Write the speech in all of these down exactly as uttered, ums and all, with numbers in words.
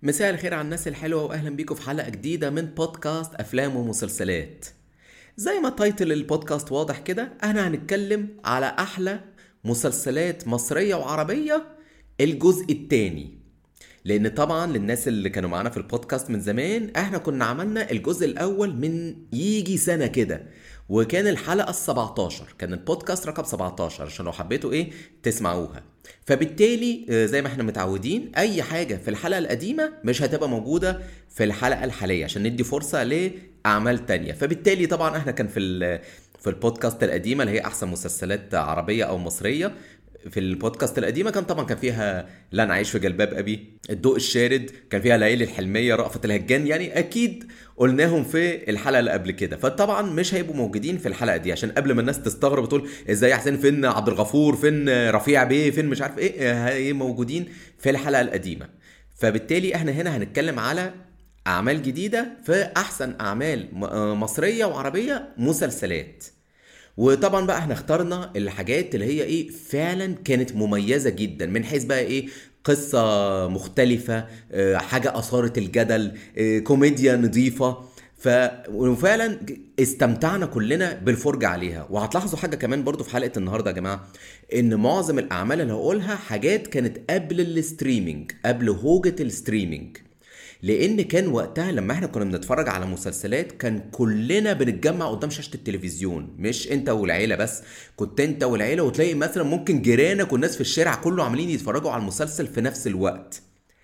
مساء الخير على الناس الحلوة وأهلا بيكم في حلقة جديدة من بودكاست أفلام ومسلسلات. زي ما تايتل البودكاست واضح كده، احنا هنتكلم على أحلى مسلسلات مصرية وعربية الجزء التاني. لأن طبعا للناس اللي كانوا معانا في البودكاست من زمان، احنا كنا عملنا الجزء الأول من يجي سنة كده، وكان الحلقة السبعتاشر، كان البودكاست رقم سبعتاشر عشان لو حبيتوا ايه تسمعوها. فبالتالي آه، زي ما احنا متعودين، اي حاجة في الحلقة القديمة مش هتبقى موجودة في الحلقة الحالية عشان ندي فرصة لأعمال تانية. فبالتالي طبعا احنا كان في ال- في البودكاست القديمة اللي هي احسن مسلسلات عربية او مصرية، في البودكاست القديمه كان طبعا كان فيها لا انا عايش في جلباب ابي، الضوء الشارد، كان فيها ليالي الحلميه، رأفت الهجان، يعني اكيد قلناهم في الحلقه اللي قبل كده. فطبعا مش هيبقوا موجودين في الحلقه دي عشان قبل ما الناس تستغرب وتقول ازاي يا حسين، فين عبد الغفور، فين رفيع بيه، فين مش عارف ايه، هي موجودين في الحلقه القديمه. فبالتالي احنا هنا هنتكلم على اعمال جديده في احسن اعمال م- مصريه وعربيه مسلسلات. وطبعا بقى احنا اخترنا الحاجات اللي هي ايه فعلا كانت مميزة جدا، من حيث بقى ايه قصة مختلفة، اه، حاجة اثارت الجدل، اه، كوميديا نظيفة. ف وفعلا استمتعنا كلنا بالفرجة عليها. وهتلاحظوا حاجة كمان برضو في حلقة النهاردة يا جماعة، ان معظم الاعمال اللي هقولها حاجات كانت قبل الستريمينج، قبل هوجة الستريمينج. لان كان وقتها لما احنا كنا بنتفرج على مسلسلات كان كلنا بنتجمع قدام شاشة التلفزيون، مش انت والعيلة بس، كنت انت والعيلة وتلاقي مثلا ممكن جيرانك والناس في الشارع كله عاملين يتفرجوا على المسلسل في نفس الوقت.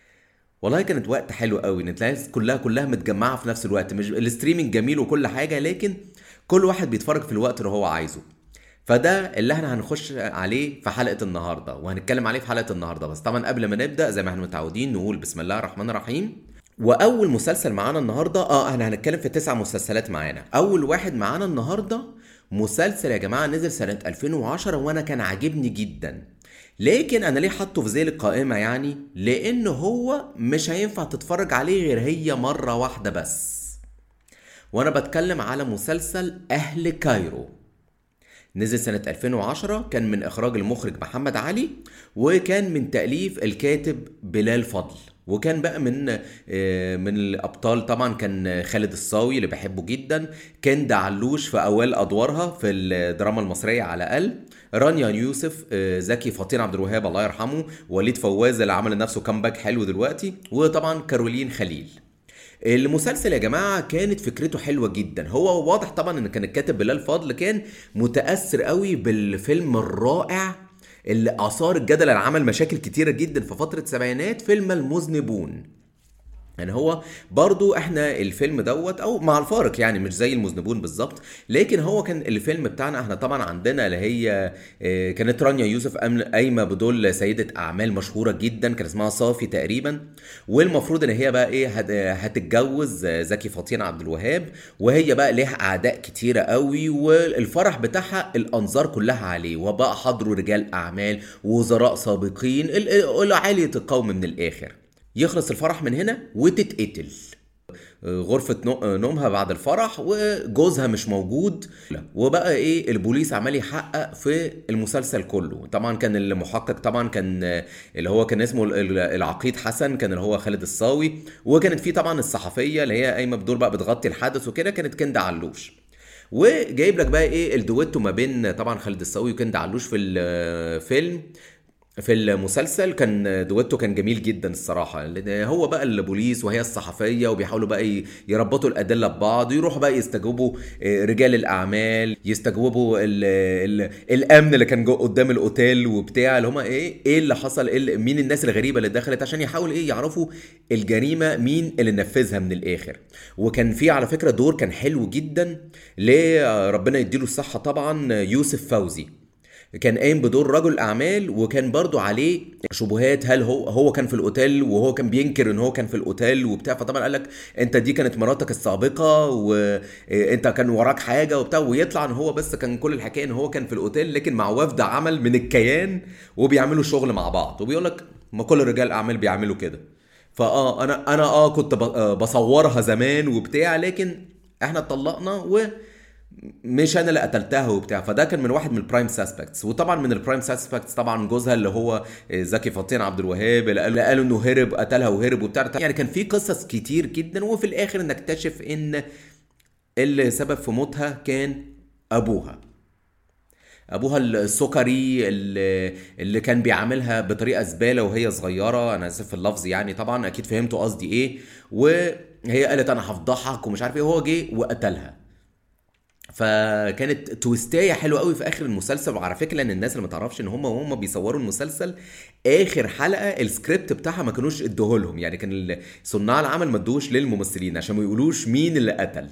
والله كانت وقت حلو قوي ان تلاقي الناس كلها كلها متجمعة في نفس الوقت. مش الستريمينج جميل وكل حاجة، لكن كل واحد بيتفرج في الوقت اللي هو عايزه. فده اللي احنا هنخش عليه في حلقة النهاردة وهنتكلم عليه في حلقة النهاردة. بس طبعا قبل ما نبدأ زي ما احنا متعودين نقول بسم الله الرحمن الرحيم. واول مسلسل معانا النهارده، اه احنا هنتكلم في تسع مسلسلات معانا. اول واحد معانا النهارده مسلسل يا جماعه نزل سنه ألفين وعشرة وانا كان عاجبني جدا. لكن انا ليه حاطه في ذيل القائمه؟ يعني لان هو مش هينفع تتفرج عليه غير هي مره واحده بس. وانا بتكلم على مسلسل اهل كايرو. نزل سنة ألفين وعشرة، كان من إخراج المخرج محمد علي، وكان من تأليف الكاتب بلال فضل. وكان بقى من آه، من الأبطال طبعا كان خالد الصاوي اللي بحبه جدا، كان دعلوش في أوائل أدوارها في الدراما المصرية على الأقل، رانيا يوسف، آه، زكي فطين عبد الوهاب الله يرحمه، وليد فواز اللي عمل لنفسه كامباك حلو دلوقتي، وطبعا كارولين خليل. المسلسل يا جماعة كانت فكرته حلوة جدا. هو واضح طبعا ان كان الكاتب بلال فضل كان متأثر قوي بالفيلم الرائع اللي اثار الجدل، اللي عمل مشاكل كتيرة جدا في فترة السبعينات، فيلم المذنبون. يعني هو برضو احنا الفيلم دوت او مع الفارق، يعني مش زي المذنبون بالظبط، لكن هو كان الفيلم بتاعنا احنا طبعا عندنا اللي هي اه، كانت رانيا يوسف أم- قايمه بدول سيده اعمال مشهوره جدا، كان اسمها صافي تقريبا. والمفروض ان هي بقى ايه هت- هتتجوز اه، زكي فطين عبد الوهاب، وهي بقى ليها اعداء كتيره قوي، والفرح بتاعها الانظار كلها عليه، وبقى حضروا رجال اعمال ووزراء سابقين، ال- ال- عاليه القوم من الاخر. يخلص الفرح من هنا وتتقتل غرفة نو- نومها بعد الفرح، وجوزها مش موجود. وبقى ايه البوليس عمال يحقق في المسلسل كله. طبعا كان المحقق طبعا كان اللي هو كان اسمه ال- العقيد حسن، كان اللي هو خالد الصاوي. وكانت في طبعا الصحفية اللي هي قايمة بدور بقى بتغطي الحدث وكده، كانت كندا علوش. وجايب لك بقى ايه الدويتو ما بين طبعا خالد الصاوي وكندا علوش في الفيلم. في المسلسل كان دويتو كان جميل جدا الصراحة، لأن هو بقى البوليس وهي الصحفية، وبيحاولوا بقى ي- يربطوا الأدلة ببعض، ويروحوا بقى يستجوبوا آه، رجال الأعمال، يستجوبوا ال ال الأمن اللي كان جو قدام الأوتيل وبتاع، اللي هما إيه إيه اللي حصل، إيه اللي- مين الناس الغريبة اللي دخلت، عشان يحاولوا إيه يعرفوا الجريمة مين اللي نفذها من الآخر. وكان في على فكرة دور كان حلو جدا لربنا يديله الصحة طبعا، يوسف فوزي. كان قايم بدور رجل اعمال، وكان برضو عليه شبهات، هل هو هو كان في الاوتيل، وهو كان بينكر ان هو كان في الاوتيل وبتاع. فطبعا قال لك انت دي كانت مراتك السابقه، وانت كان وراك حاجه وبتاع، ويطلع ان هو بس كان كل الحكايه ان هو كان في الاوتيل لكن مع وفد عمل من الكيان، وبيعملوا شغل مع بعض. وبيقول لك ما كل رجال الاعمال بيعملوا كده. فاه انا انا اه كنت ب- آه بصورها زمان وبتاع، لكن احنا اتطلقنا مش انا اللي قتلتها وبتاع. فده كان من واحد من البرايم ساسبكتس. وطبعا من البرايم ساسبكتس طبعا جوزها اللي هو زكي فطين عبد الوهاب، اللي قالوا انه هرب، قتلها وهرب وبتاع. يعني كان في قصص كتير جدا، وفي الاخر نكتشف ان اللي سبب في موتها كان ابوها. ابوها السكري اللي, اللي كان بيعاملها بطريقه زباله وهي صغيره. انا اسف في اللفظ يعني، طبعا اكيد فهمتوا قصدي ايه. وهي قالت انا هفضحك ومش عارف ايه، هو جه وقتلها. فكانت تويستايه حلوه قوي في اخر المسلسل. وعلى فكره لان الناس اللي ما تعرفش ان هم وهم بيصوروا المسلسل اخر حلقه السكريبت بتاعها ما كانوش ادوه لهم، يعني كان صناع العمل ما ادوش للممثلين عشان ما يقولوش مين اللي قتل.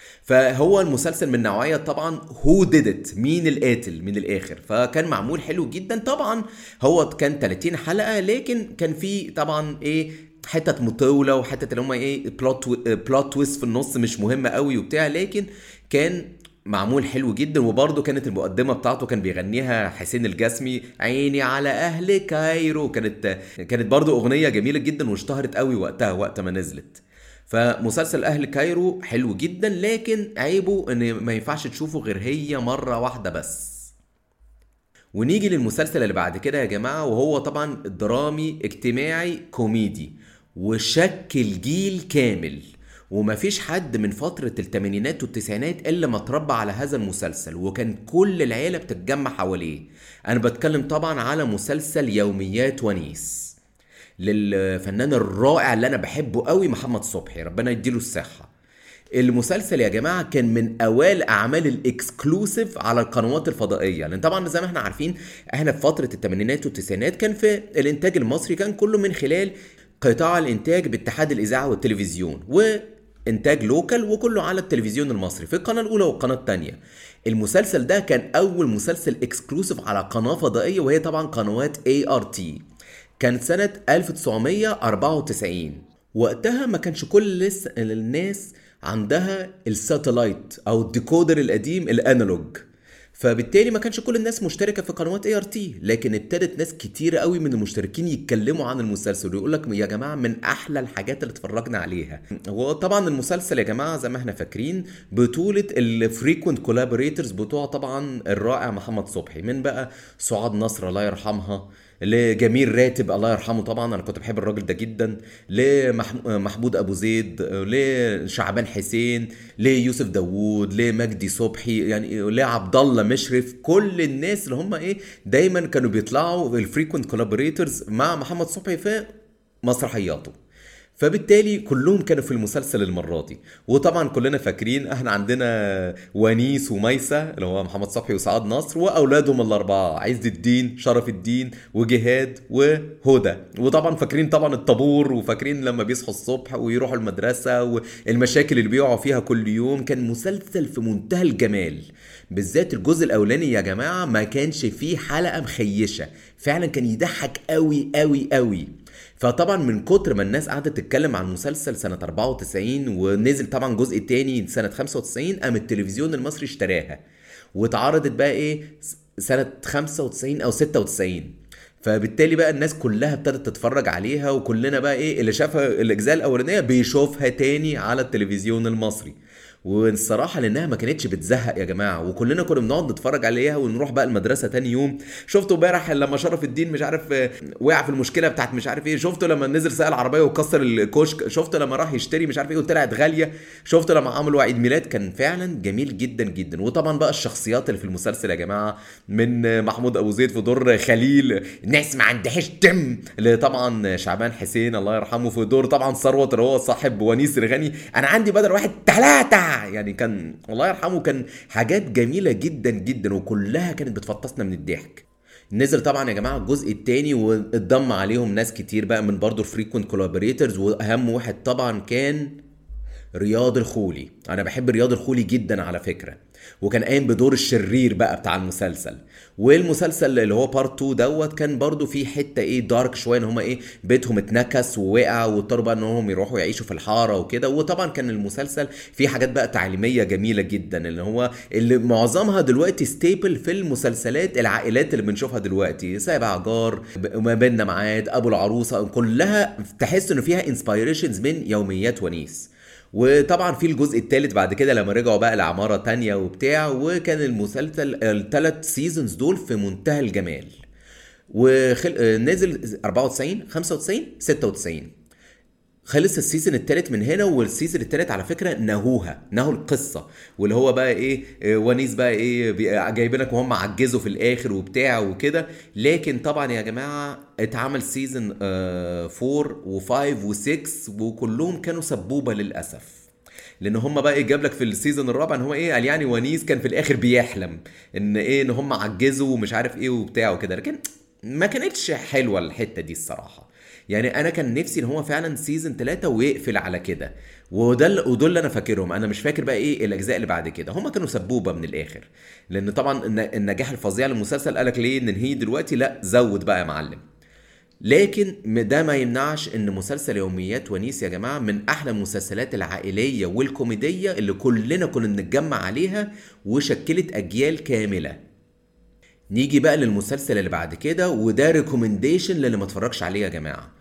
فهو المسلسل من نوعيه طبعا هو ديدت، مين القاتل من الاخر. فكان معمول حلو جدا. طبعا هو كان ثلاثين حلقه، لكن كان في طبعا ايه حتت مطوله وحتت اللي هم ايه بلوت بلوت تويست في النص مش مهمه قوي وبتاع، لكن كان معمول حلو جدا. وبرضه كانت المقدمه بتاعته كان بيغنيها حسين الجسمي، عيني على اهل كايرو. كانت كانت برضه اغنيه جميله جدا واشتهرت قوي وقتها وقت ما نزلت. فمسلسل اهل كايرو حلو جدا، لكن عيبه ان ما ينفعش تشوفه غير هي مره واحده بس. ونيجي للمسلسل اللي بعد كده يا جماعه، وهو طبعا درامي اجتماعي كوميدي وشكل جيل كامل. ومفيش حد من فترة الثمانينات والتسعينات إلا ما اتربى على هذا المسلسل، وكان كل العيلة بتتجمع حواليه. أنا بتكلم طبعا على مسلسل يوميات ونيس للفنان الرائع اللي أنا بحبه قوي محمد صبحي، ربنا يديله الصحة. المسلسل يا جماعة كان من أوائل أعمال الإكسكلوسيف على القنوات الفضائية، لأن طبعا زي ما احنا عارفين احنا في فترة الثمانينات والتسعينات كان في الإنتاج المصري كان كله من خلال قطاع الإنتاج باتحاد الإذاعة والتلفزيون، وإنتاج لوكال وكله على التلفزيون المصري في القناة الأولى والقناة الثانية. المسلسل ده كان أول مسلسل إكسكلوسيف على قناة فضائية، وهي طبعا قنوات إيه آر تي. كانت سنة ألف وتسعمية وأربعة وتسعين. وقتها ما كانش كل لسه الناس عندها الساتلايت او الديكودر القديم الانالوج، فبالتالي ما كانش كل الناس مشتركه في قنوات اي ار تي. لكن ابتدت ناس كتير قوي من المشتركين يتكلموا عن المسلسل ويقول لك يا جماعه من احلى الحاجات اللي اتفرجنا عليها. وطبعا المسلسل يا جماعه زي ما احنا فاكرين بطوله الفريكوينت كولابوريتورز بتوع طبعا الرائع محمد صبحي، من بقى سعاد نصر الله يرحمها، لجميل راتب الله يرحمه، طبعا انا كنت بحب الراجل ده جدا، لمحمود ابو زيد، لشعبان حسين، ليوسف داوود، لمجدي صبحي، يعني لعبد الله مشرف. كل الناس اللي هم ايه دايما كانوا بيطلعوا الفريكوينت كولابوريتورز مع محمد صبحي في مسرحياته. فبالتالي كلهم كانوا في المسلسل المرة دي. وطبعا كلنا فاكرين احنا عندنا ونيس وميسة اللي هو محمد صبحي وسعاد نصر واولادهم الاربعة عز الدين، شرف الدين، وجهاد، وهدى. وطبعا فاكرين طبعا الطابور، وفاكرين لما بيصحوا الصبح ويروحوا المدرسة والمشاكل اللي بيقعوا فيها كل يوم. كان مسلسل في منتهى الجمال، بالذات الجزء الاولاني يا جماعة ما كانش فيه حلقة مخيشة، فعلا كان يضحك قوي قوي قوي. فطبعا من كتر ما الناس قعدت تتكلم عن المسلسل سنة أربعة وتسعين ونزل طبعا جزء تاني سنة خمسة وتسعين، قام التلفزيون المصري اشتراها واتعرضت بقى ايه سنة خمسة وتسعين او ستة وتسعين. فبالتالي بقى الناس كلها ابتدت تتفرج عليها، وكلنا بقى ايه اللي شافها الاجزاء الاولانية بيشوفها تاني على التلفزيون المصري. والصراحه لانها ما كانتش بتزهق يا جماعه، وكلنا كنا بنقعد نتفرج عليها ونروح بقى المدرسه تاني يوم. شفتوا امبارح لما شرف الدين مش عارف وقع في المشكله بتاعت مش عارف ايه، شفتوا لما نزل سائل العربيه وكسر الكشك، شفتوا لما راح يشتري مش عارف ايه وطلعت غاليه، شفتوا لما عملوا عيد ميلاد. كان فعلا جميل جدا جدا. وطبعا بقى الشخصيات اللي في المسلسل يا جماعه، من محمود ابو زيد في دور خليل الناس ما عندهاش دم، اللي طبعا شعبان حسين الله يرحمه في دور طبعا ثروت اللي هو صاحب ونيس الغني، انا عندي بدل واحد ثلاثه، يعني كان الله يرحمه كان حاجات جميلة جدا جدا وكلها كانت بتفطسنا من الضحك. نزل طبعا يا جماعة الجزء الثاني واتضم عليهم ناس كتير بقى من برضو الفريكوينت كولابوريتورز، واهم واحد طبعا كان رياض الخولي. انا بحب رياض الخولي جدا على فكرة، وكان قايم بدور الشرير بقى بتاع المسلسل. والمسلسل اللي هو بارت اتنين دوت كان برضو في حته ايه دارك شويه، ان هم ايه بيتهم اتنكس ووقع واضطروا بقى انهم يروحوا يعيشوا في الحاره وكده. وطبعا كان المسلسل فيه حاجات بقى تعليميه جميله جدا، اللي هو اللي معظمها دلوقتي ستيبل في المسلسلات العائلات اللي بنشوفها دلوقتي، سابع جار، ما بيننا معاد، ابو العروسه، كلها تحس انه فيها انسبيريشنز من يوميات ونيس. وطبعا في الجزء الثالث بعد كده لما رجعوا بقى لعمارة تانية وبتاع، وكان المسلسل الثلاث سيزونز دول في منتهى الجمال. وخل... نزل أربعة وتسعين خمسة وتسعين ستة وتسعين. خلص السيزون التالت من هنا، والسيزون التالت على فكره نهوها نهوا القصه، واللي هو بقى ايه آه، ونيس بقى ايه بي- جايبينك وهم عجزوا في الاخر وبتاع وكده. لكن طبعا يا جماعه اتعمل سيزون أربعة و5 و6 وكلهم كانوا سبوبه للاسف، لان هم بقى ايه جاب لك في السيزون الرابع ان هو ايه قال يعني ونيس كان في الاخر بيحلم ان ايه ان هم عجزوا ومش عارف ايه وبتاع وكده. لكن ما كانتش حلوه الحته دي الصراحه. يعني انا كان نفسي ان هو فعلا سيزون ثلاثة ويقفل على كده. وده ال- ودول اللي انا فاكرهم، انا مش فاكر بقى ايه الاجزاء اللي بعد كده. هم كانوا سبوبه من الاخر، لان طبعا الن- النجاح الفظيع للمسلسل قالك ليه ننهيه دلوقتي، لا زود بقى يا معلم. لكن م- ده ما يمنعش ان مسلسل يوميات ونيس يا جماعه من احلى المسلسلات العائليه والكوميديه اللي كلنا كنا بنتجمع عليها، وشكلت اجيال كامله. نيجي بقى للمسلسل اللي بعد كده، وده ريكومنديشن للي ما اتفرجش عليه يا جماعه.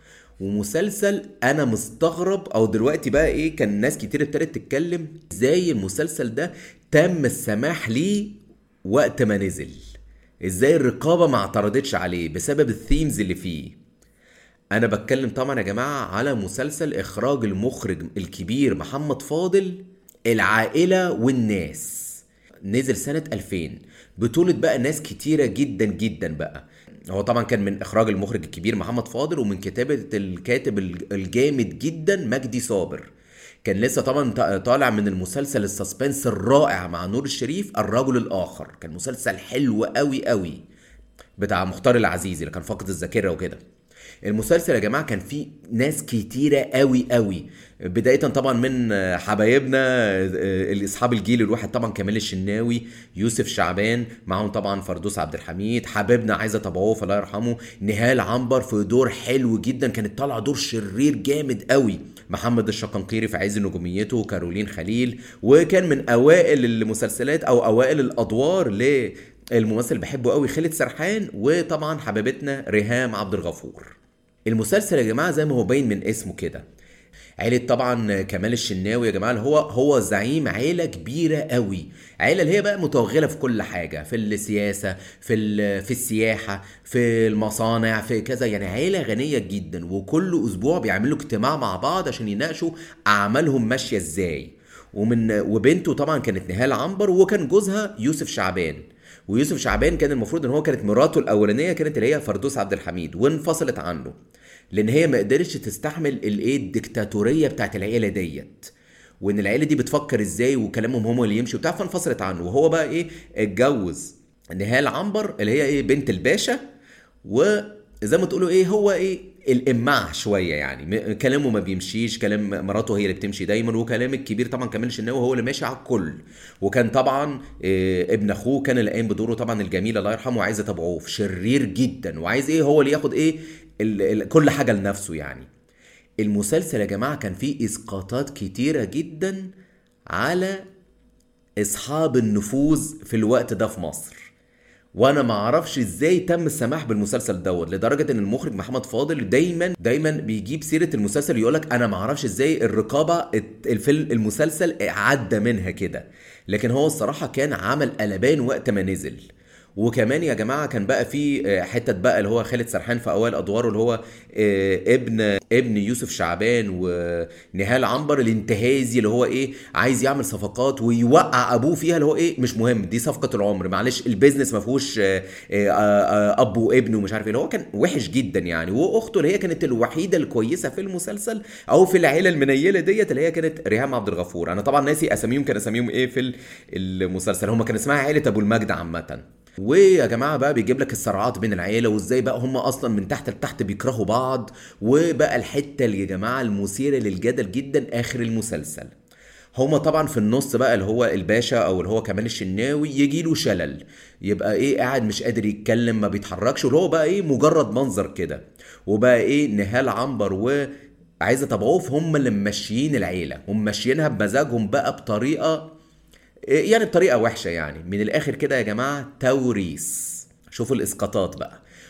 ومسلسل انا مستغرب، او دلوقتي بقى ايه كان ناس كتير ابتدت تتكلم ازاي المسلسل ده تم السماح ليه وقت ما نزل، ازاي الرقابه ما اعترضتش عليه بسبب الثيمز اللي فيه. انا بتكلم طبعا يا جماعه على مسلسل اخراج المخرج الكبير محمد فاضل، العائله والناس. نزل سنه ألفين، بطوله بقى ناس كتيره جدا جدا بقى. هو طبعا كان من اخراج المخرج الكبير محمد فاضل، ومن كتابه الكاتب الجامد جدا مجدي صابر. كان لسه طبعا طالع من المسلسل السسبنس الرائع مع نور الشريف الرجل الاخر، كان مسلسل حلو قوي قوي بتاع مختار العزيزي اللي كان فاقد الذاكره وكده. المسلسل يا جماعه كان فيه ناس كتيره قوي قوي، بدايه طبعا من حبايبنا اصحاب الجيل الواحد، طبعا كمال الشناوي، يوسف شعبان، معاهم طبعا فردوس عبد الحميد، حبيبنا عايزه ابو عوف الله يرحمه، نهال عنبر في دور حلو جدا كانت طالعه دور شرير جامد قوي، محمد الشقنقيري في عز نجوميته، كارولين خليل. وكان من اوائل المسلسلات او اوائل الادوار ل الممثل اللي بحبه قوي خالد سرحان، وطبعا حبيبتنا ريهام عبد الغفور. المسلسل يا جماعه زي ما هو باين من اسمه كده، عيلة طبعا كمال الشناوي يا جماعه، اللي هو هو زعيم عيله كبيره قوي، عيله اللي هي بقى متوغله في كل حاجه، في السياسه، في ال- في السياحه، في المصانع، في كذا. يعني عيله غنيه جدا، وكل اسبوع بيعملوا اجتماع مع بعض عشان يناقشوا اعمالهم ماشيه ازاي. ومن وبنته طبعا كانت نهال عنبر، وكان جوزها يوسف شعبان. ويوسف شعبان كان المفروض ان هو كانت مراته الاولانيه كانت اللي هي فردوس عبد الحميد، وانفصلت عنه لان هي ما قدرتش تستحمل الايه الدكتاتوريه بتاعت العيله ديت، وان العيله دي بتفكر ازاي وكلامهم هم اللي يمشي وبتاع، فانفصلت عنه. وهو بقى ايه اتجوز نهال عنبر اللي هي ايه بنت الباشا، وزي ما تقولوا ايه هو ايه الاماع شويه يعني، م- كلامه ما بيمشيش، كلام مراته هي اللي بتمشي دايما، وكلام الكبير طبعا كمال الشناوي هو اللي ماشي على الكل. وكان طبعا إيه ابن اخوه كان اللي قايم بدوره طبعا الجميل الله يرحمه عايزه ابو عوف، شرير جدا وعايز ايه هو اللي ياخد ايه ال ال كل حاجه لنفسه يعني. المسلسل يا جماعه كان فيه اسقاطات كتيره جدا على اصحاب النفوذ في الوقت ده في مصر، وانا ما اعرفش ازاي تم السماح بالمسلسل دوت، لدرجه ان المخرج محمد فاضل دايما دايما بيجيب سيره المسلسل يقولك انا ما اعرفش ازاي الرقابه ات- الفيلم المسلسل عدى منها كده. لكن هو الصراحه كان عمل قلبان وقت ما نزل. وكمان يا جماعه كان بقى في آه، حته بقى اللي هو خالد سرحان في اوائل ادواره، اللي هو آه، ابن ابن يوسف شعبان ونهال عنبر الانتهازي، اللي هو ايه عايز يعمل صفقات ويوقع ابوه فيها، اللي هو ايه مش مهم دي صفقه العمر، معلش البيزنس ما فيهوش آه، آه، آه، اب وابن ومش عارف ايه، اللي هو كان وحش جدا يعني. واخته اللي هي كانت الوحيده الكويسه في المسلسل او في العيله المنيله ديت اللي هي كانت ريهام عبد الغفور. انا طبعا ناسي اساميهم، كان اساميهم ايه في ال- المسلسل، هم كان اسمها عيله ابو المجد عامه. ويا جماعه بقى بيجيب لك الصراعات بين العيله، وازاي بقى هم اصلا من تحت لتحت بيكرهوا بعض. وبقى الحته اللي يا جماعه المثيره للجدل جدا اخر المسلسل، هما طبعا في النص بقى اللي هو الباشا او اللي هو كمال الشناوي يجي له شلل، يبقى ايه قاعد مش قادر يتكلم ما بيتحركش، واللي هو بقى ايه مجرد منظر كده. وبقى ايه نهال عنبر و عايزه تبعوف هم اللي ممشيين العيله، هم ماشيينها بمزاجهم بقى بطريقه يعني بطريقه وحشه يعني، من الاخر كده يا جماعه توريث. شوفوا الاسقاطات بقى.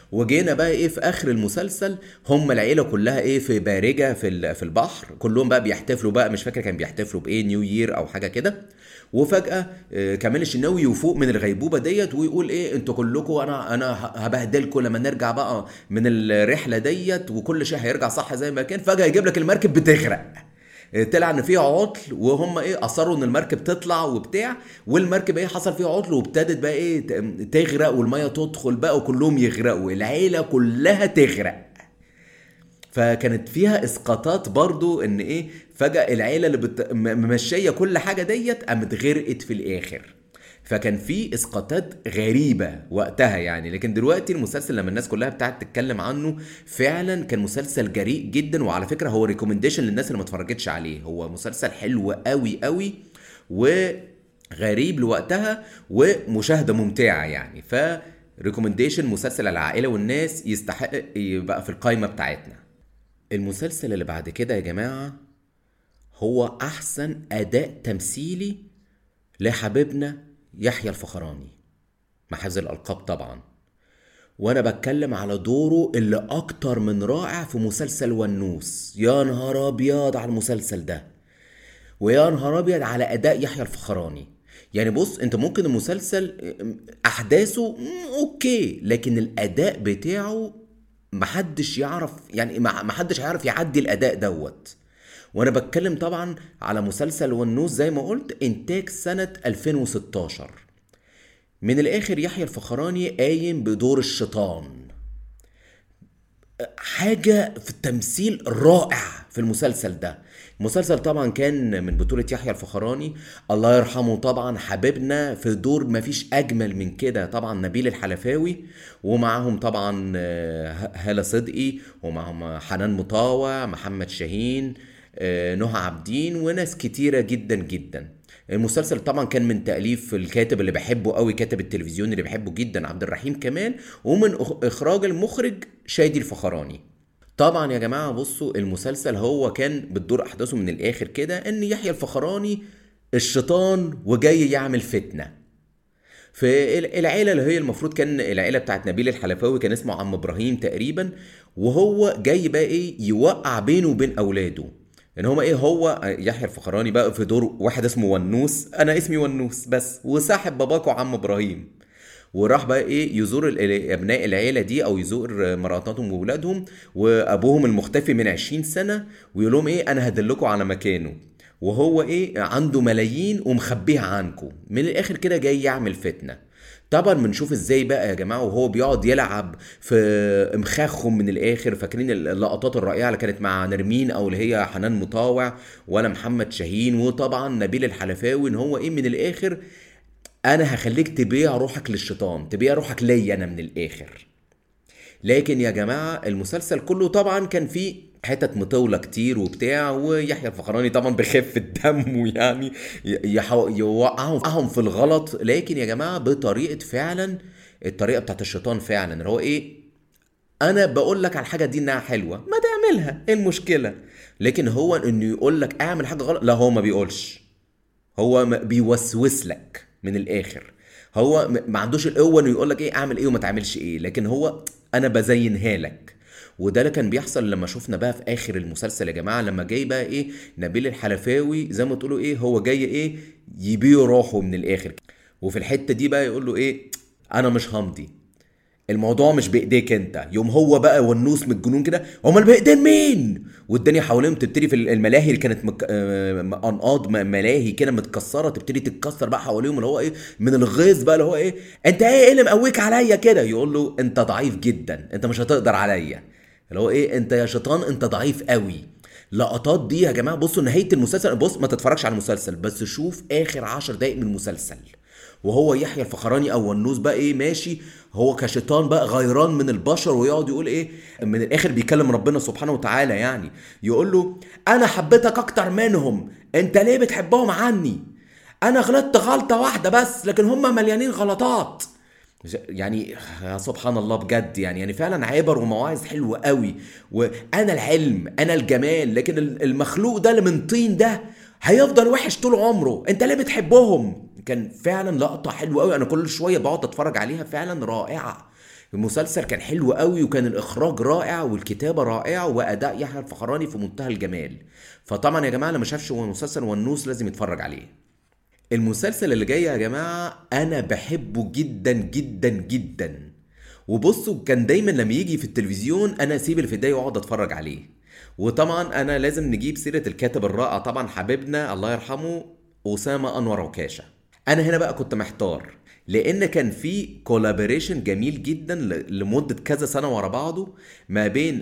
وجينا بقى ايه في اخر المسلسل، هم العيله كلها ايه في بارجه في ال- في البحر، كلهم بقى بيحتفلوا بقى، مش فاكر كان بيحتفلوا بايه، نيو يير او حاجه كده. وفجاه آه، كمال الشناوي يفوق من الغيبوبه ديت ويقول ايه، انتوا كلكم انا انا ه- هبهدلكم لما نرجع بقى من الرحله ديت، وكل شيء هيرجع صح زي ما كان. فجاه يجيب لك المركب بتغرق. طلع ان فيها عطل، وهم ايه اصروا ان المركب تطلع وبتاع، والمركب ايه حصل فيها عطل وابتدت بقى ايه ت- تغرق، والميه تدخل بقى وكلهم يغرقوا، العيله كلها تغرق. فكانت فيها اسقاطات برضو ان ايه فجأة العيله اللي بت... م- ممشيه كل حاجه ديت قامت غرقت في الاخر. فكان في اسقاطات غريبه وقتها يعني. لكن دلوقتي المسلسل لما الناس كلها بتاعت تتكلم عنه، فعلا كان مسلسل جريء جدا. وعلى فكره هو ريكومنديشن للناس اللي ما اتفرجتش عليه، هو مسلسل حلو قوي قوي وغريب لوقتها ومشاهده ممتعه يعني. ف ريكومنديشن مسلسل العائله والناس يستحق يبقى في القائمه بتاعتنا. المسلسل اللي بعد كده يا جماعه هو احسن اداء تمثيلي لحبيبنا يحيى الفخراني، محاز الألقاب طبعا. وانا بتكلم على دوره اللي اكتر من رائع في مسلسل ونوس. يا نهار ابيض على المسلسل ده، ويا نهار ابيض على اداء يحيى الفخراني. يعني بص، انت ممكن المسلسل احداثه مم، اوكي، لكن الاداء بتاعه محدش يعرف يعني، ما- محدش هيعرف يعدي الاداء دوت. وانا بتكلم طبعا على مسلسل ونوس زي ما قلت انتاج سنة ألفين وستاشر. من الاخر يحيى الفخراني قايم بدور الشيطان، حاجة في التمثيل رائع في المسلسل ده. المسلسل طبعا كان من بطولة يحيى الفخراني، الله يرحمه طبعا، حبيبنا في دور مفيش أجمل من كده طبعا نبيل الحلفاوي، ومعهم طبعا آه، هالة صدقي، ومعهم حنان مطاوع، محمد شاهين، آه، نهى عابدين، وناس كتيرة جدا جدا. المسلسل طبعا كان من تأليف الكاتب اللي بحبه قوي، كاتب التلفزيون اللي بحبه جدا، عبد الرحيم كمال، ومن إخ- إخراج المخرج شادي الفخراني. طبعا يا جماعة بصوا، المسلسل هو كان بتدور أحداثه من الآخر كده إن يحيى الفخراني الشيطان وجاي يعمل فتنة في العيلة اللي هي المفروض كان العيلة بتاعت نبيل الحلفاوي، كان اسمه عم إبراهيم تقريبا. وهو جاي بقى إيه يوقع بينه وبين أولاده. ان هما ايه، هو يحيى الفخراني بقى في دور واحد اسمه ونوس، انا اسمي ونوس بس، وصاحب باباكو عم ابراهيم. وراح بقى ايه يزور ال- ابناء العيله دي، او يزور مراتاتهم واولادهم وابوهم المختفي من عشرين سنه، ويقول لهم ايه انا هدلكوا على مكانه، وهو ايه عنده ملايين ومخبيها عنكم. من الاخر كده جاي يعمل فتنه. طبعا بنشوف ازاي بقى يا جماعه وهو بيقعد يلعب في مخاخهم من الاخر. فاكرين اللقطات الرائعه اللي كانت مع نرمين او اللي هي حنان مطاوع ولا محمد شاهين وطبعا نبيل الحلفاوي، ان هو ايه من الاخر انا هخليك تبيع روحك للشيطان، تبيع روحك ليا انا من الاخر. لكن يا جماعة المسلسل كله طبعا كان فيه حتت مطولة كتير وبتاع، ويحيى الفخراني طبعا بخفة دم ويعني يحو... يوقعهم في الغلط. لكن يا جماعة بطريقة فعلا، الطريقة بتاعت الشيطان فعلا اللي هو ايه، انا بقول لك على الحاجة دي انها حلوة ما تعملها، ايه المشكلة؟ لكن هو انه يقول لك اعمل حاجة غلط، لا هو ما بيقولش، هو م- بيوسوس لك من الاخر. هو م- ما عندوش القوه انه يقول لك ايه اعمل ايه وما تعملش ايه، لكن هو انا بزينها لك. وده اللي كان بيحصل لما شفنا بقى في اخر المسلسل يا جماعه، لما جاي بقى ايه نبيل الحلفاوي زي ما تقولوا ايه، هو جاي ايه يبيع روحه من الاخر. وفي الحته دي بقى يقول له ايه انا مش همضي، الموضوع مش بايديك انت. يوم هو بقى والنوس من الجنون كده، امال بايدين مين؟ والدنيا حواليهم تبتدي في الملاهي اللي كانت مك... آه، انقاض م- ملاهي كده متكسره، تبتدي تتكسر بقى حواليهم، اللي هو ايه من الغيظ بقى اللي هو ايه انت ايه ايه اللي مقويك عليا كده؟ يقول له انت ضعيف جدا، انت مش هتقدر عليا، اللي هو ايه انت يا شيطان انت ضعيف قوي. لقطات دي يا جماعه بصوا نهايه المسلسل، بص ما تتفرجش على المسلسل بس شوف اخر عشر دقايق من المسلسل، وهو يحيى الفخراني او ونوس بقى ايه ماشي هو كشيطان بقى غيران من البشر، ويقعد يقول ايه من الاخر بيكلم ربنا سبحانه وتعالى يعني، يقول له انا حبيتك اكتر منهم، انت ليه بتحبهم عني؟ انا غلطت غلطة واحدة بس لكن هم مليانين غلطات. يعني يا سبحان الله بجد يعني، يعني فعلا عبر ومواعظ حلوة قوي. وانا العلم انا الجمال، لكن المخلوق ده اللي من طين ده هيفضل وحش طول عمره، انت ليه بتحبهم؟ كان فعلا لقطة حلوة قوي، انا كل شوية بقعد اتفرج عليها، فعلا رائعة. المسلسل كان حلو قوي، وكان الاخراج رائع والكتابه رائعه واداء يحيى الفخراني في منتهى الجمال. فطبعا يا جماعه اللي ما شافش مسلسل ونوس لازم يتفرج عليه. المسلسل اللي جاي يا جماعه انا بحبه جدا جدا جدا، وبصوا كان دايما لما يجي في التلفزيون انا اسيب اللي في ايديا واقعد اتفرج عليه. وطبعا انا لازم نجيب سيره الكاتب الرائع طبعا حبيبنا الله يرحمه اسامه انور عكاشه. انا هنا بقى كنت محتار، لان كان في كولابوريشن جميل جدا ل- لمده كذا سنه ورا بعضه ما بين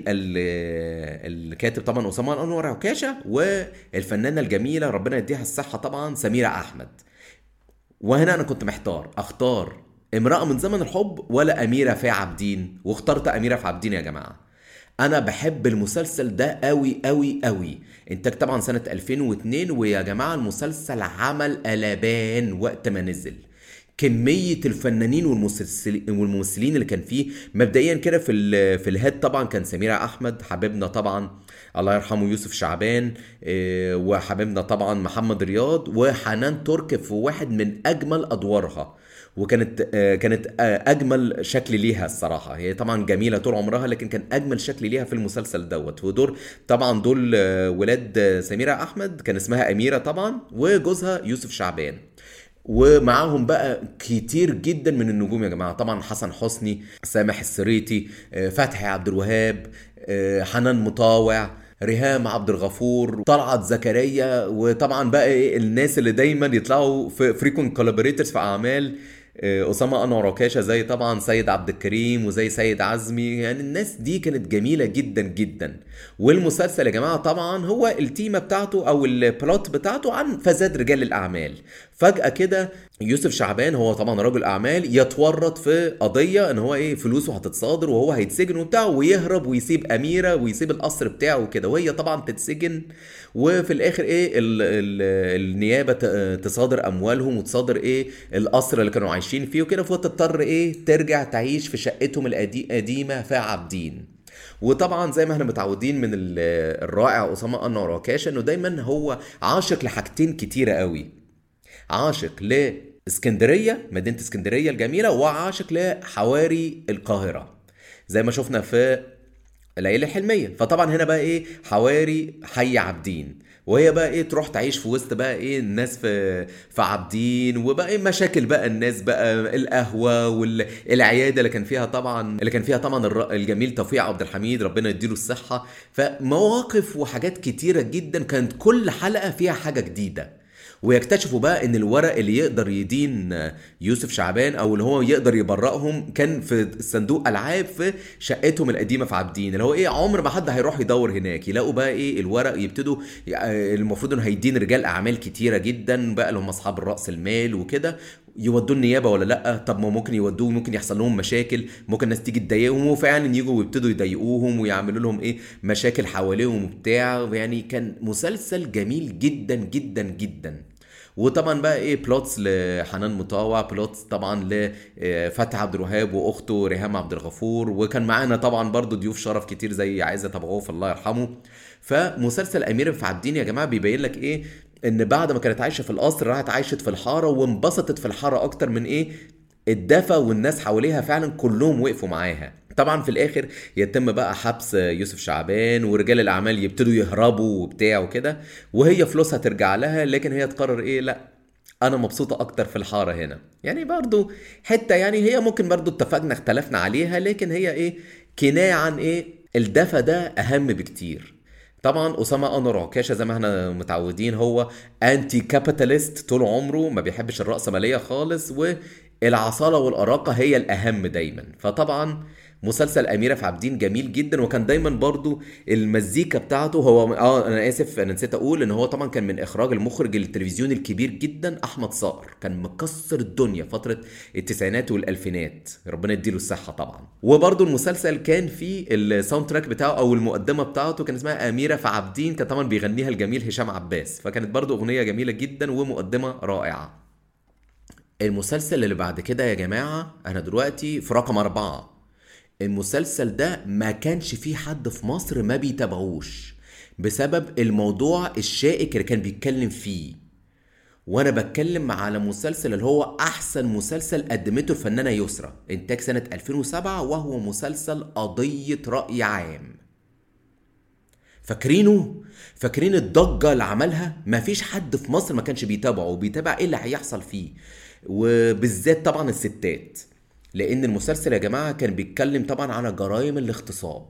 ال- الكاتب طبعا اسامه انور عكاشه والفنانه الجميله ربنا يديها الصحه طبعا سميره احمد. وهنا انا كنت محتار اختار امرأة من زمن الحب ولا أميرة في عابدين، واخترت أميرة في عابدين يا جماعة. أنا بحب المسلسل ده قوي قوي قوي. إنتاج طبعا سنة ألفين واتنين، ويا جماعة المسلسل عمل قلبان وقت ما نزل. كمية الفنانين والممثلين والممثلين اللي كان فيه مبدئيا كده في ال- في الهيد طبعا كان سميرة أحمد حبيبنا طبعا الله يرحمه، يوسف شعبان، إيه، وحبيبنا طبعا محمد رياض، وحنان ترك في واحد من أجمل أدوارها. وكانت آه، كانت آه، اجمل شكل ليها الصراحه. هي طبعا جميله طول عمرها، لكن كان اجمل شكل ليها في المسلسل دوت. ودور طبعا دول آه، ولاد آه، سميره احمد كان اسمها اميره طبعا، وجوزها يوسف شعبان. ومعاهم بقى كتير جدا من النجوم يا جماعه، طبعا حسن حسني، سامح السريتي، آه، فتحي عبد الوهاب، آه، حنان مطاوع، ريهام عبد الغفور، طلعت زكريا. وطبعا بقى ايه الناس اللي دايما يطلعوا في فريكون كولابوريتورز في اعمال آه، اسامه انور عكاشه، زي طبعا سيد عبد الكريم وزي سيد عزمي. يعني الناس دي كانت جميله جدا جدا. والمسلسل يا جماعه طبعا هو التيمه بتاعته او البلوت بتاعته عن فساد رجال الاعمال. فجاه كده يوسف شعبان هو طبعا رجل اعمال يتورط في قضيه ان هو ايه فلوسه هتتصادر وهو هيتسجن وبتاع، ويهرب ويسيب اميره ويسيب القصر بتاعه وكده، وهي طبعا تتسجن. وفي الاخر ايه ال ال النيابه ت- تصادر اموالهم وتصادر ايه القصر اللي كانوا عايشين فيه وكده، فتضطر ايه ترجع تعيش في شقتهم القديمه في عابدين. وطبعا زي ما احنا متعودين من ال- الرائع اسامه انور عكاشه انه دايما هو عاشق لحاجتين كتيره قوي. عاشق لاسكندريه، مدينه اسكندريه الجميله، وعاشق لحواري القاهره زي ما شفنا في العيله الحلميه. فطبعا هنا بقى ايه حواري حي عابدين، وهي بقى ايه تروح تعيش في وسط بقى ايه الناس في في عابدين، وبقى ايه مشاكل بقى الناس بقى القهوه والعياده اللي كان فيها طبعا اللي كان فيها طبعا الر- الجميل توفيق عبد الحميد ربنا يديله الصحه. فمواقف وحاجات كتيره جدا، كانت كل حلقه فيها حاجه جديده. ويكتشفوا بقى ان الورق اللي يقدر يدين يوسف شعبان او اللي هو يقدر يبرئهم كان في صندوق العاب في شقتهم القديمه في عابدين، اللي هو ايه عمر ما حد هيروح يدور هناك. يلاقوا بقى ايه الورق يبتدوا آه، المفروض انه هيدين رجال اعمال كتيره جدا بقى اللي هم اصحاب الراس المال وكده، يودوه النيابه ولا لا؟ طب ما ممكن يودوه، ممكن يحصل لهم مشاكل، ممكن ناس تيجي تضايقهم، وفعلا يجوا ويبتدوا يضايقوهم ويعملوا لهم ايه مشاكل حواليهم وبتاع. يعني كان مسلسل جميل جدا جدا جدا. وطبعا بقى ايه بلوتس لحنان مطاوع، بلوتس طبعا لفتحي عبد الوهاب واخته ريهام عبد الغفور، وكان معانا طبعا برضو ضيوف شرف كتير زي عايزه ابو عوف الله يرحمه. فمسلسل امير في عابدين يا جماعه بيبين لك ايه ان بعد ما كانت عايشه في القصر راحت عايشت في الحاره، وانبسطت في الحاره اكتر من ايه الدفى، والناس حواليها فعلا كلهم وقفوا معاها. طبعا في الاخر يتم بقى حبس يوسف شعبان، ورجال الاعمال يبتدوا يهربوا وبتاع وكده، وهي فلوسها ترجع لها، لكن هي تقرر ايه لا انا مبسوطة اكتر في الحارة هنا. يعني برضو حتة يعني هي ممكن برضو اتفقنا اختلفنا عليها، لكن هي ايه كناية عن ايه الدفى ده اهم بكتير. طبعا اسامه انور عكاشه زي ما احنا متعودين هو انتي كابيتاليست طول عمره، ما بيحبش الرأسمالية خالص، والعصالة والأراقة هي الأهم دايما. فطبعا مسلسل أميرة في عابدين جميل جدا، وكان دايما برضو المزيكا بتاعته هو اه انا اسف انا نسيت اقول ان هو طبعا كان من اخراج المخرج التلفزيوني الكبير جدا احمد صقر، كان مكسر الدنيا فترة التسعينات والالفينات ربنا يديله الصحة طبعا. وبرضو المسلسل كان فيه الساوند تراك بتاعه او المقدمة بتاعته كان اسمها أميرة في عابدين، كان طبعا بيغنيها الجميل هشام عباس، فكانت برضو اغنية جميلة جدا ومقدمة رائعة. المسلسل اللي بعد كده يا جماعة أنا دلوقتي في رقم أربعة. المسلسل ده ما كانش فيه حد في مصر ما بيتابعوش بسبب الموضوع الشائك اللي كان بيتكلم فيه، وانا بتكلم على مسلسل اللي هو احسن مسلسل قدمته الفنانة يسرا، انتاج سنة ألفين وسبعة، وهو مسلسل قضية رأي عام. فاكرينه؟ فاكرين الضجة اللي عملها؟ مفيش حد في مصر ما كانش بيتابعه وبيتابع ايه اللي هيحصل فيه، وبالذات طبعا الستات، لان المسلسل يا جماعة كان بيتكلم طبعا على جرائم الاغتصاب.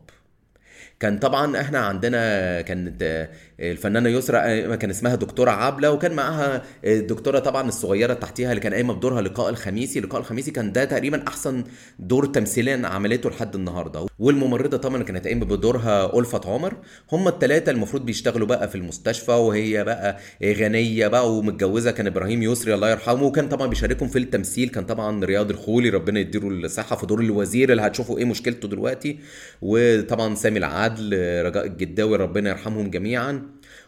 كان طبعا احنا عندنا كانت آه، الفنانه يسرا، آه، كان اسمها دكتوره عبله، وكان معاها الدكتوره طبعا الصغيره تحتيها اللي كان قايمه بدورها لقاء الخميسي. لقاء الخميسي كان ده تقريبا احسن دور تمثيليا عملته لحد النهارده. والممرضه طبعا كانت قايمه بدورها ألفت عمر. هم الثلاثه المفروض بيشتغلوا بقى في المستشفى، وهي بقى غنيه بقى ومتجوزه كان ابراهيم يسري الله يرحمه، وكان طبعا بيشاركهم في التمثيل كان طبعا رياض الخولي ربنا يديله الصحه في دور الوزير اللي هتشوفوا ايه مشكلته دلوقتي، وطبعا سامي العدل، رجاء الجداوي ربنا يرحمهم جميعا،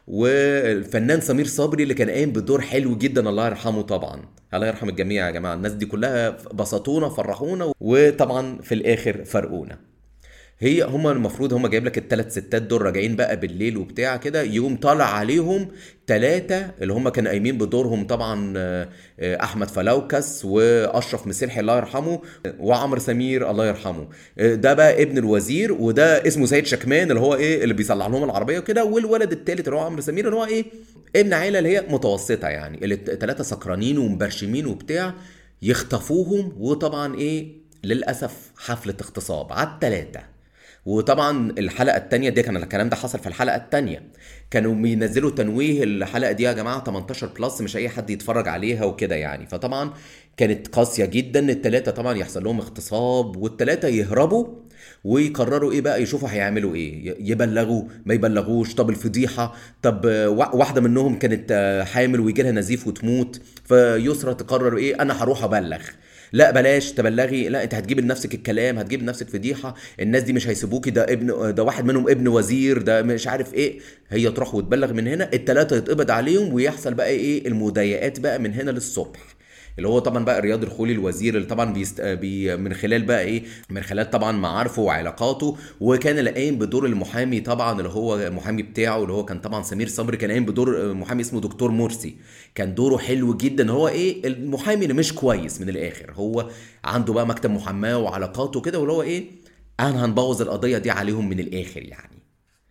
والفنان سمير صبري اللي كان قايم بدور حلو جدا الله يرحمه. طبعا الله يرحم الجميع يا جماعه، الناس دي كلها بسطونا فرحونا، وطبعا في الاخر فرقونا. هي هما المفروض هما جايب لك الثلاث ستات دول راجعين بقى بالليل وبتاع كده، يقوم طالع عليهم ثلاثة اللي هما كانوا قايمين بدورهم طبعا، آه، آه، احمد فلوكس واشرف مسلحي الله يرحمه وعمرو سمير الله يرحمه. آه، ده بقى ابن الوزير، وده اسمه سيد شكمان اللي هو ايه اللي بيصلح لهم العربيه وكده، والولد الثالث اللي هو عمرو سمير اللي هو ايه ابن عيله اللي هي متوسطه يعني، اللي الثلاثه سكرانين ومبرشمين وبتاع، يخطفوهم. وطبعا ايه للاسف حفله اغتصاب على الثلاثه. وطبعا الحلقه الثانيه دي كان الكلام ده حصل في الحلقه الثانيه، كانوا بينزلوا تنويه الحلقه دي يا جماعه تمنتاشر بلس، مش اي حد يتفرج عليها وكده يعني. فطبعا كانت قاسيه جدا، الثلاثه طبعا يحصل لهم اغتصاب والثلاثه يهربوا، ويقرروا ايه بقى يشوفوا هيعملوا ايه، يبلغوا ما يبلغوش، طب الفضيحه، طب واحده منهم كانت حامل ويجي لها نزيف وتموت، فيسرى تقرر ايه انا هروح ابلغ، لا بلاش تبلغي، لا انت هتجيب لنفسك الكلام، هتجيب لنفسك فضيحه، الناس دي مش هيسيبوكي، ده ابن ده واحد منهم ابن وزير، ده مش عارف ايه. هي تروح وتبلغ من هنا، التلاته يتقبض عليهم، ويحصل بقى ايه المضايقات بقى من هنا للصبح، اللي هو طبعا بقى رياض الخولي الوزير اللي طبعا بيست... بي من خلال بقى ايه من خلال طبعا معارفه وعلاقاته، وكان اللي قايم بدور المحامي طبعا اللي هو المحامي بتاعه اللي هو كان طبعا سمير صبري، كان قايم بدور محامي اسمه دكتور مرسي، كان دوره حلو جدا، هو ايه المحامي اللي مش كويس من الاخر، هو عنده بقى مكتب محاماه وعلاقاته كده، واللي هو ايه انا هنبوظ القضيه دي عليهم من الاخر يعني.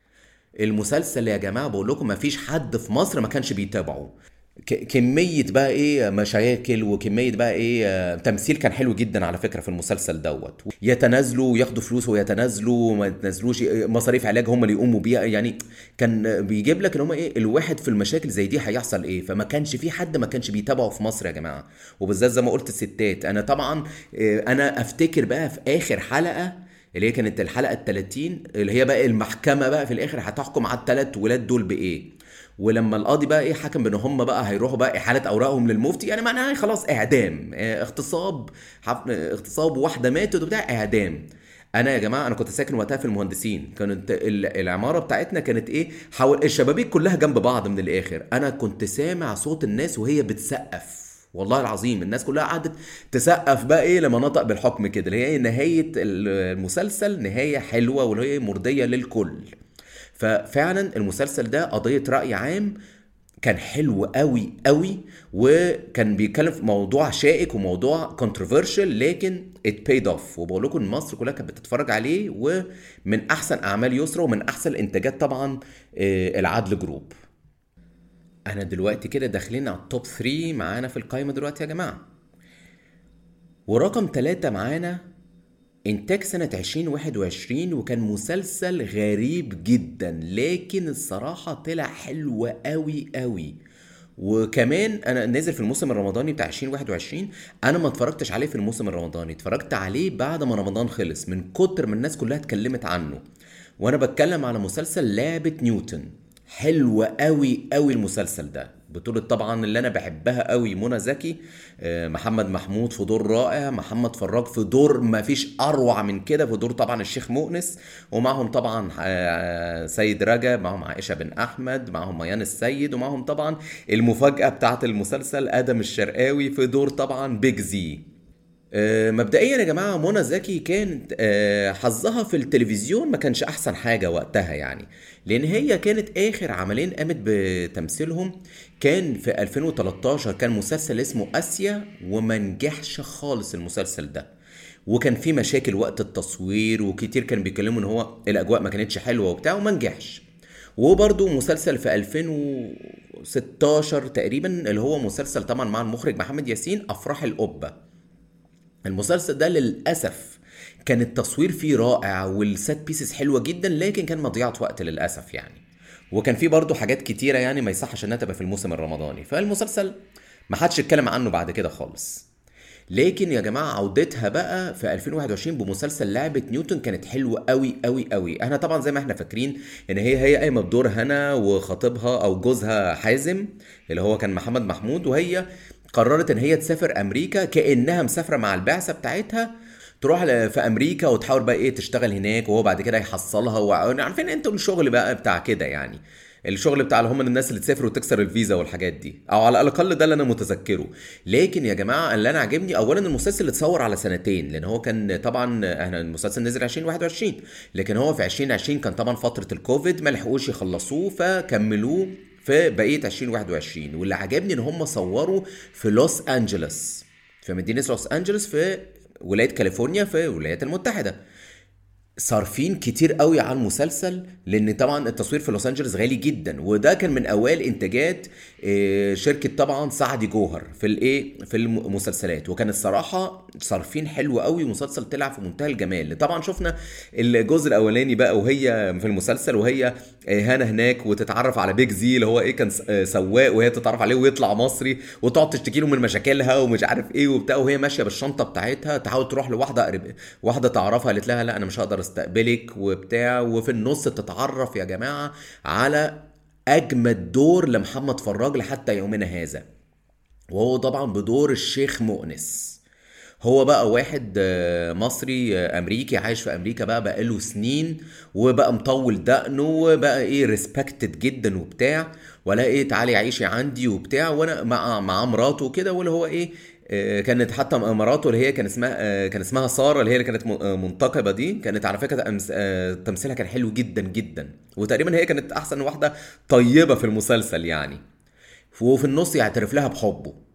المسلسل يا جماعه بقول لكم ما فيش حد في مصر ما كانش بيتابعه، ك- كمية بقى ايه مشاكل، وكمية بقى ايه آه، تمثيل كان حلو جدا على فكرة في المسلسل دوت، يتنازلوا وياخدوا فلوس ويتنازلوا وما يتنازلوش، إيه، مصاريف علاج هم اللي يقوموا بيها يعني، كان بيجيب لك ان هم ايه الواحد في المشاكل زي دي هيحصل ايه، فما كانش في حد ما كانش بيتابعه في مصر يا جماعة، وبالذات زي ما قلت الستات. انا طبعا آه، انا افتكر بقى في اخر حلقة اللي هي كانت الحلقة التلاتين، اللي هي بقى المحكمة بقى في الاخر هتحكم على الثلاث ولاد دول بايه، ولما القاضي بقى ايه حكم بان هم بقى هيروحوا بقى احاله اوراقهم للمفتي، يعني معناها خلاص اعدام، اه، اغتصاب، حف- اغتصاب وواحده ماتت وبتاع اعدام. انا يا جماعه انا كنت ساكن وقتها في المهندسين، كانت ال- العماره بتاعتنا كانت ايه حول الشبابيك كلها جنب بعض من الاخر، انا كنت سامع صوت الناس وهي بتسقف، والله العظيم الناس كلها قعدت تسقف بقى ايه لما نطق بالحكم كده، اللي هي إيه نهايه المسلسل نهايه حلوه واللي هي مرضيه للكل. ففعلا المسلسل ده قضية رأي عام كان حلو قوي قوي، وكان بيتكلم في موضوع شائك وموضوع controversial، لكن it paid off، وبقول لكم ان مصر كلها كانت بتتفرج عليه، ومن احسن اعمال يسرا ومن احسن الانتاجات طبعا آه، العدل جروب. انا دلوقتي كده داخلين على التوب ثلاثة معانا في القائمة دلوقتي يا جماعة، ورقم ثلاثة معانا إنتاج سنة عشرين واحد وعشرين، وكان مسلسل غريب جدا، لكن الصراحة طلع حلو قوي قوي. وكمان أنا نازل في الموسم الرمضاني بتاع عشرين واحد وعشرين، أنا ما اتفرجتش عليه في الموسم الرمضاني، اتفرجت عليه بعد ما رمضان خلص من كتر ما الناس كلها اتكلمت عنه. وأنا بتكلم على مسلسل لعبة نيوتن، حلو قوي قوي المسلسل ده، بطولة طبعا اللي انا بحبها قوي منى زكي، آه، محمد محمود في دور رائع، محمد فراج في دور ما فيش اروع من كده، في دور طبعا الشيخ مؤنس، ومعهم طبعا آه، سيد رجب، معهم عائشة بن احمد، معهم ميان السيد، ومعهم طبعا المفاجأة بتاعت المسلسل ادم الشرقاوي في دور طبعا بيج زي. آه، مبدئيا يا جماعة منى زكي كانت آه، حظها في التلفزيون ما كانش أحسن حاجة وقتها يعني، لأن هي كانت آخر عملين قامت بتمثيلهم كان في ألفين وتلتاشر، كان مسلسل اسمه آسيا وما نجحش خالص المسلسل ده، وكان في مشاكل وقت التصوير وكتير كانوا بيتكلموا ان هو الاجواء ما كانتش حلوه وبتاع وما نجحش. وبرضه مسلسل في ألفين وستاشر تقريبا اللي هو مسلسل طبعا مع المخرج محمد ياسين، افراح القبه. المسلسل ده للأسف كان التصوير فيه رائع والسات بيسز حلوة جدا، لكن كان مضيعة وقت للأسف يعني. وكان فيه برضو حاجات كتيرة يعني ما يصحش انها تبقى في الموسم الرمضاني، فالمسلسل ما حدش اتكلم عنه بعد كده خالص. لكن يا جماعة عودتها بقى في ألفين وواحد وعشرين بمسلسل لعبة نيوتن كانت حلوة قوي قوي قوي. احنا طبعا زي ما احنا فاكرين ان هي هي قايمة بدور هنا وخطيبها او جوزها حازم اللي هو كان محمد محمود، وهي قررت ان هي تسافر امريكا كانها مسافره مع البعثه بتاعتها، تروح ل- في امريكا وتحاول بقى ايه تشتغل هناك، وهو بعد كده يحصلها. وعارفين انتوا الشغل بقى بتاع كده يعني، الشغل بتاع اللي هم الناس اللي تسافر وتكسر الفيزا والحاجات دي، او على الاقل ده اللي انا متذكره. لكن يا جماعه اللي انا عاجبني اولا المسلسل اللي اتصور على سنتين، لان هو كان طبعا احنا المسلسل نزل ألفين وواحد وعشرين، لكن هو في ألفين وعشرين كان طبعا فتره الكوفيد ما لحقوش يخلصوه فكملوه في بقيه ألفين وواحد وعشرين. واللي عجبني ان هم صوروا في لوس انجلوس، في مدينه لوس انجلوس في ولايه كاليفورنيا في الولايات المتحده. صارفين كتير قوي على المسلسل، لان طبعا التصوير في لوس انجلوس غالي جدا، وده كان من اوائل انتاجات آه، شركه طبعا سعدي جوهر في الايه في المسلسلات. وكان الصراحه صارفين حلو قوي، ومسلسل طلع في منتهى الجمال. طبعا شفنا الجزء الاولاني بقى وهي في المسلسل وهي آه، هنا هناك وتتعرف على بيج زي اللي هو ايه كان س- آه، سواق، وهي تتعرف عليه ويطلع مصري وتقعد تشتكي له من مشاكلها ومش عارف ايه وبتاع، وهي ماشيه بالشنطه بتاعتها تحاول تروح لواحده قريب، واحده تعرفها قالت لها لا انا مش هقدر استقبلك وبتاع. وفي النص تتعرف يا جماعه على اجمد دور لمحمد فراج لحتى يومنا هذا، وهو طبعا بدور الشيخ مؤنس. هو بقى واحد آه، مصري آه، امريكي عايش في امريكا بقى بقاله سنين، وبقى مطول دقنه وبقى ايه ريسبكتد جدا وبتاع، ولا ايه تعالي عيشي عندي وبتاع، وانا مع مع مراته كده، واللي هو ايه آه، كانت حتى مراته اللي هي كان اسمها آه، كان اسمها ساره، اللي هي اللي كانت م- آه، منتقبه دي، كانت على فكره أمس- آه، تمثيلها كان حلو جدا جدا، وتقريبا هي كانت احسن واحده طيبه في المسلسل يعني. وفي النص يعترف لها بحبه.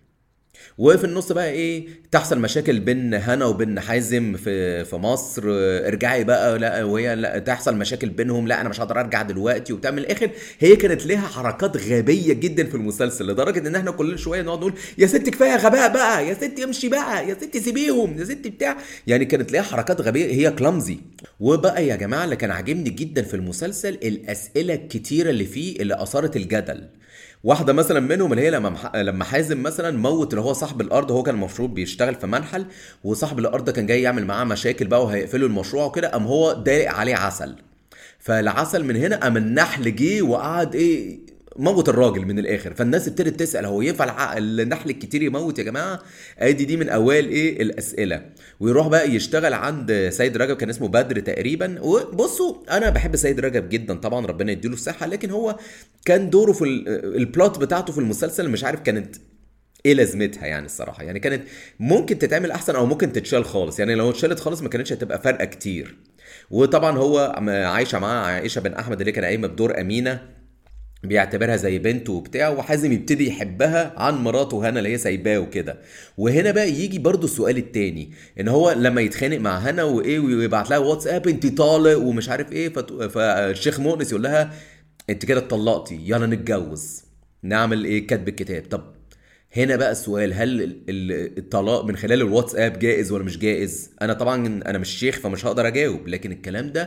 وفي النص بقى ايه تحصل مشاكل بين هنا وبين حازم في في مصر، اه، ارجعي بقى، لا وهي لا تحصل مشاكل بينهم، لا انا مش هقدر ارجع دلوقتي وبتاع. من الاخر هي كانت ليها حركات غبيه جدا في المسلسل، لدرجه ان احنا كل شويه نقعد نقول يا ست كفايه غباء بقى، يا ست امشي بقى، يا ست سيبيهم، يا ست بتاع. يعني كانت ليها حركات غبيه، هي كلامزي. وبقى يا جماعه اللي كان عاجبني جدا في المسلسل الاسئله الكتيره اللي فيه اللي اثارت الجدل. واحده مثلا منهم اللي هي لما مح... لما حازم مثلا موت اللي هو صاحب الارض، هو كان المفروض بيشتغل في منحل، وصاحب الارض كان جاي يعمل معاه مشاكل بقى وهيقفلوا المشروع وكده، قام هو دايق عليه عسل. فالعسل من هنا قام النحل جه وقعد ايه موت الراجل من الاخر. فالناس ابتدت تسال هو ينفع الع- النحل الكتير يموت يا جماعه؟ ادي دي من اوائل ايه الاسئله. ويروح بقى يشتغل عند سيد رجب، كان اسمه بدر تقريبا. وبصوا انا بحب سيد رجب جدا طبعا ربنا يديله الصحه، لكن هو كان دوره في ال- البلوت بتاعته في المسلسل مش عارف كانت ايه لازمتها يعني الصراحه. يعني كانت ممكن تتعمل احسن او ممكن تتشال خالص، يعني لو اتشالت خالص ما كانتش هتبقى فارقه كتير. وطبعا هو عايشه معاه عائشه بن احمد اللي كان قايمه بدور امينه، بيعتبرها زي بنته وبتاع، وحازم يبتدي يحبها عن مراته هنا اللي هي سايباه وكده. وهنا بقى يجي برضو السؤال التاني، ان هو لما يتخانق مع هنا وايه ويبعت لها واتساب انت طالق ومش عارف ايه، فت... فالشيخ مؤنس يقول لها انت كده اتطلقتي يلا نتجوز نعمل ايه كاتب الكتاب. طب هنا بقى السؤال، هل ال- ال- الطلاق من خلال الواتساب جائز ولا مش جائز؟ انا طبعا انا مش شيخ فمش هقدر اجاوب، لكن الكلام ده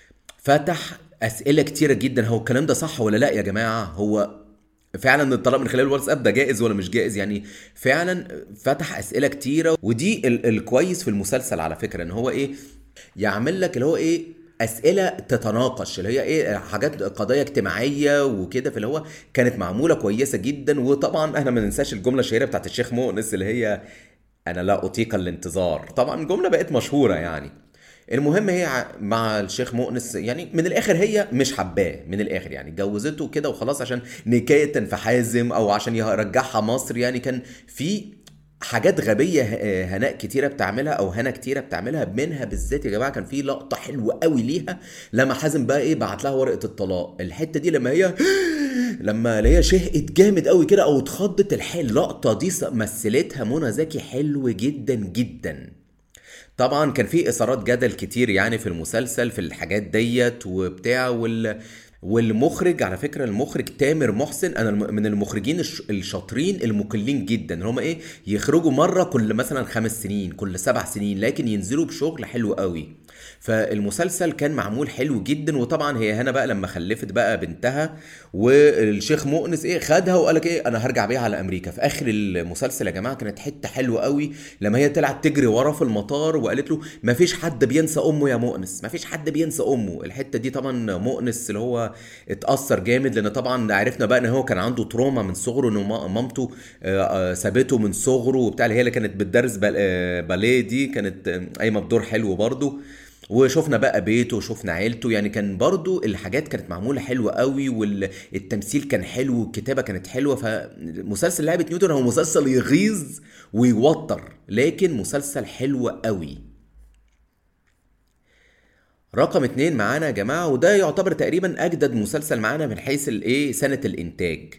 فتح اسئله كتيره جدا. هو الكلام ده صح ولا لا يا جماعه؟ هو فعلا الطلاق من خلال الواتساب ده جائز ولا مش جائز؟ يعني فعلا فتح اسئله كتيره. ودي ال- الكويس في المسلسل على فكره، ان هو ايه يعمل لك اللي هو ايه اسئله تتناقش، اللي هي ايه حاجات قضايا اجتماعيه وكده، في اللي هو كانت معموله كويسه جدا. وطبعا احنا ما ننساش الجمله الشهيره بتاعت الشيخ مؤنس اللي هي انا لا اطيق الانتظار. طبعا جمله بقت مشهوره يعني. المهم هي ع- مع الشيخ مؤنس يعني من الاخر هي مش حباه من الاخر، يعني جوزته كده وخلاص عشان نكايه في حازم او عشان يرجعها مصر. يعني كان في حاجات غبيه ه- هناء كتيره بتعملها او هنا كتيره بتعملها، منها بالذات يا جماعه كان في لقطه حلوه قوي ليها لما حازم بقى ايه بعت لها ورقه الطلاق. الحته دي لما هي لما هي شهقت جامد قوي كده او اتخضت، الحل اللقطه دي س- مثلتها منى زكي حلو جدا جدا. طبعا كان في اثارات جدل كتير يعني في المسلسل في الحاجات ديت وبتاع وال والمخرج على فكره، المخرج تامر محسن، انا الم- من المخرجين الش- الشاطرين المقلين جدا، اللي هم ايه يخرجوا مره كل مثلا خمس سنين، كل سبع سنين، لكن ينزلوا بشغل حلو قوي. فالمسلسل كان معمول حلو جدا. وطبعا هي هنا بقى لما خلفت بقى بنتها، والشيخ مؤنس ايه خدها وقالك ايه انا هرجع بيها على امريكا في اخر المسلسل. يا جماعه كانت حته حلوه قوي لما هي طلعت تجري وراه في المطار وقالت له ما فيش حد بينسى امه يا مؤنس، ما فيش حد بينسى امه. الحته دي طبعا مؤنس اللي هو اتاثر جامد، لان طبعا عرفنا بقى ان هو كان عنده تروما من صغره، ان ما- مامته آه، آه، سابته من صغره وبتاع، اللي هي اللي كانت بتدرس بال- آه، باليه دي، كانت آه، قايمه بدور حلو برضه. وشفنا بقى بيته وشفنا عيلته، يعني كان برضو الحاجات كانت معمولة حلوة قوي، والتمثيل كان حلو والكتابة كانت حلوة. فمسلسل لعبة نيوتن هو مسلسل يغيظ ويوتر، لكن مسلسل حلو قوي. رقم اتنين معانا يا جماعة، وده يعتبر تقريبا أجدد مسلسل معانا من حيث الإيه سنة الإنتاج،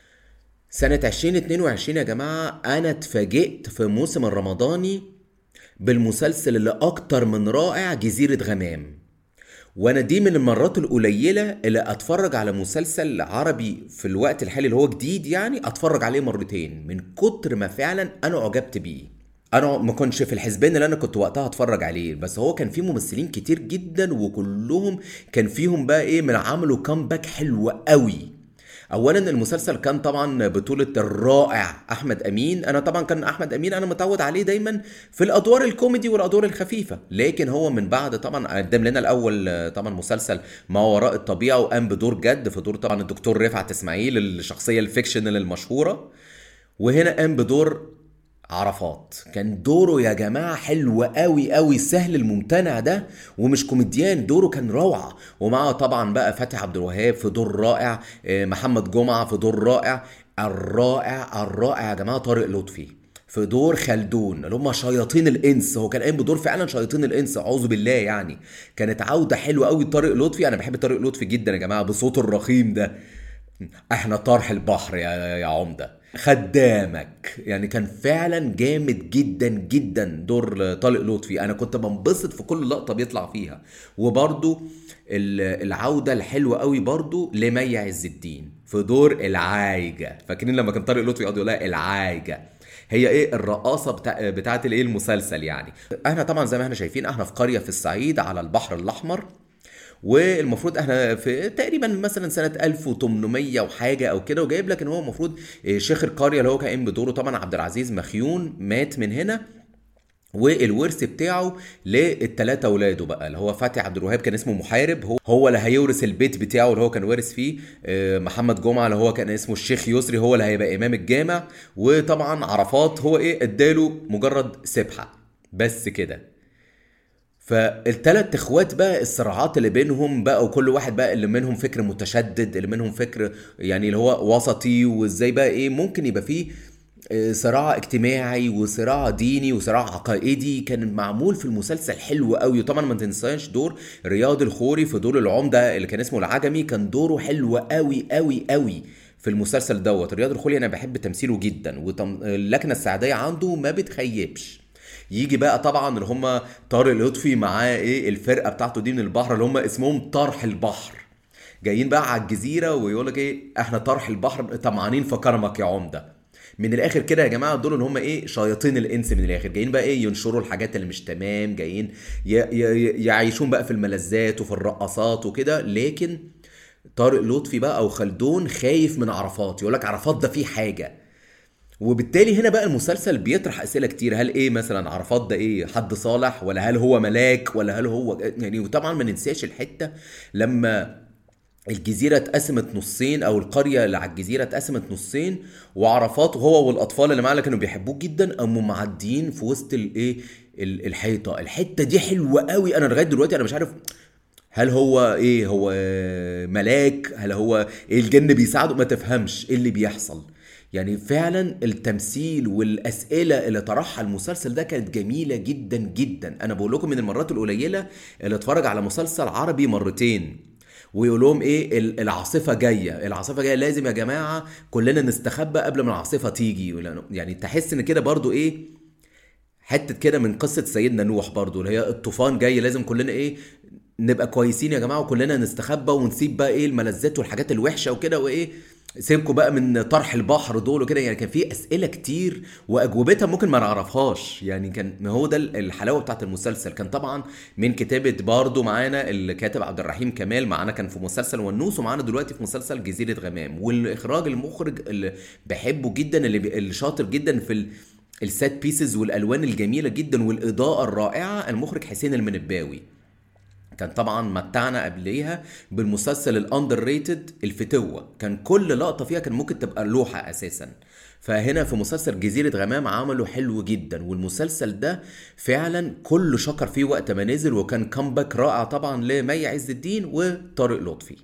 سنة ألفين واتنين وعشرين. يا جماعة أنا اتفاجئت في موسم الرمضاني بالمسلسل اللي أكتر من رائع، جزيرة غمام. وانا دي من المرات القليله اللي اتفرج على مسلسل عربي في الوقت الحالي اللي هو جديد، يعني اتفرج عليه مرتين من كتر ما فعلا انا اعجبت بيه. انا ما كنتش في الحسبان اللي انا كنت وقتها اتفرج عليه، بس هو كان فيه ممثلين كتير جدا وكلهم كان فيهم بقى ايه من عملوا كامباك حلو قوي. اولا المسلسل كان طبعا بطولة الرائع احمد امين. انا طبعا كان احمد امين انا متعود عليه دايما في الادوار الكوميدي والادوار الخفيفة، لكن هو من بعد طبعا قدم لنا الاول آه، طبعا مسلسل ما وراء الطبيعة، وقام بدور جد في دور طبعا الدكتور رفعت اسماعيل، الشخصية الفيكشنال المشهورة. وهنا قام بدور عرفات. كان دوره يا جماعة حلو قوي قوي، سهل الممتنع ده، ومش كوميديان، دوره كان روعة. ومعه طبعا بقى فتحي عبد الوهاب في دور رائع، آه، محمد جمعة في دور رائع. الرائع الرائع يا جماعة طارق لطفي في دور خلدون، اللي هم شياطين الانس. هو كان قايم بدور فعلا شياطين الانس، اعوذ بالله يعني. كانت عودة حلوة قوي طارق لطفي. انا بحب طارق لطفي جدا يا جماعة بصوته الرخيم ده. احنا طرح البحر يا يا عمده خدامك، يعني كان فعلا جامد جدا جدا دور طارق لطفي. انا كنت بنبسط في كل لقطه بيطلع فيها. وبرضو ال- العوده الحلوه قوي برضو لمي عز الدين في دور العايجه. فاكرين لما كان طارق لطفي يقعد يقول لها العايجه، هي ايه الرقاصه بتاع بتاعت الايه المسلسل يعني. احنا طبعا زي ما احنا شايفين احنا في قريه في الصعيد على البحر الاحمر، والمفروض احنا في تقريبا مثلا سنه ألف وتمنمية وحاجه او كده، وجايب لك ان هو المفروض آه، شيخ القريه اللي هو كان قايم بدوره طبعا عبد العزيز مخيون مات من هنا، والورث بتاعه للثلاثه اولاده بقى، اللي هو فتحي عبد الوهاب كان اسمه محارب، هو هو اللي هيورث البيت بتاعه اللي هو كان وارث فيه. آه، محمد جمعه اللي هو كان اسمه الشيخ يسري هو اللي هيبقى امام الجامع. وطبعا عرفات هو ايه اداله مجرد سبحه بس كده. فالتلات اخوات بقى الصراعات اللي بينهم بقى، وكل واحد بقى اللي منهم فكر متشدد، اللي منهم فكر يعني اللي هو وسطي، وازاي بقى ايه ممكن يبقى فيه آه، صراع اجتماعي وصراع ديني وصراع عقائدي. كان معمول في المسلسل حلو قوي. وطبعا ما تنساش دور رياض الخوري في دور العمدة اللي كان اسمه العجمي، كان دوره حلو قوي قوي قوي في المسلسل دوت. رياض الخولي انا بحب تمثيله جدا، واللكنه السعديه عنده ما بتخيبش. يجي بقى طبعا اللي هم طارق لطفي معاه ايه الفرقه بتاعته دي من البحر اللي هم اسمهم طرح البحر، جايين بقى على الجزيره ويقول لك ايه احنا طرح البحر طمعانين في كرمك يا عمده. من الاخر كده يا جماعه دول اللي هم ايه شياطين الانس من الاخر، جايين بقى ايه ينشروا الحاجات اللي مش تمام، جايين ي- ي- يعيشون بقى في الملذات وفي الرقصات وكده. لكن طارق لطفي بقى او خلدون خايف من عرفات، يقول لك عرفات ده فيه حاجه. وبالتالي هنا بقى المسلسل بيطرح اسئله كتير، هل ايه مثلا عرفات ده ايه حد صالح، ولا هل هو ملاك، ولا هل هو يعني. وطبعا ما ننساش الحته لما الجزيره اتقسمت نصين، او القريه اللي على الجزيره اتقسمت نصين، وعرفات وهو والاطفال اللي معاه اللي كانوا بيحبوه جدا قاموا معديين في وسط الايه ال- الحيطه. الحته دي حلوه قوي. انا لغايه دلوقتي انا مش عارف هل هو ايه هو ملاك، هل هو ايه الجن بيساعده، ما تفهمش ايه اللي بيحصل. يعني فعلا التمثيل والاسئله اللي طرحها المسلسل ده كانت جميله جدا جدا. انا بقول لكم من المرات القليله اللي اتفرج على مسلسل عربي مرتين ويقول لهم ايه ال- العاصفه جايه، العاصفه جايه لازم يا جماعه كلنا نستخبى قبل ما العاصفه تيجي. يعني تحس ان كده برضو ايه، حته كده من قصه سيدنا نوح برضو، اللي هي الطوفان جاي لازم كلنا ايه نبقى كويسين يا جماعه وكلنا نستخبى ونسيب بقى ايه الملذات والحاجات الوحشه وكده، وايه سيبكوا بقى من طرح البحر دول وكده. يعني كان في اسئله كتير واجوبتها ممكن ما نعرفهاش. يعني كان ما هو ده الحلاوه بتاعت المسلسل. كان طبعا من كتابه برضو معانا الكاتب عبد الرحيم كمال، معانا كان في مسلسل ونوس، ومعانا دلوقتي في مسلسل جزيره غمام. والاخراج المخرج اللي بحبه جدا، اللي, بي... اللي شاطر جدا في ال... السات بيسز والالوان الجميله جدا والاضاءه الرائعه، المخرج حسين المنباوي. كان طبعا متعنا قبليها بالمسلسل الاندر ريتد الفتوة، كان كل لقطة فيها كان ممكن تبقى لوحة اساسا. فهنا في مسلسل جزيرة غمام عمله حلو جدا، والمسلسل ده فعلا كله شكر فيه وقت ما نزل، وكان كامباك رائع طبعا لمي عز الدين وطارق لطفي.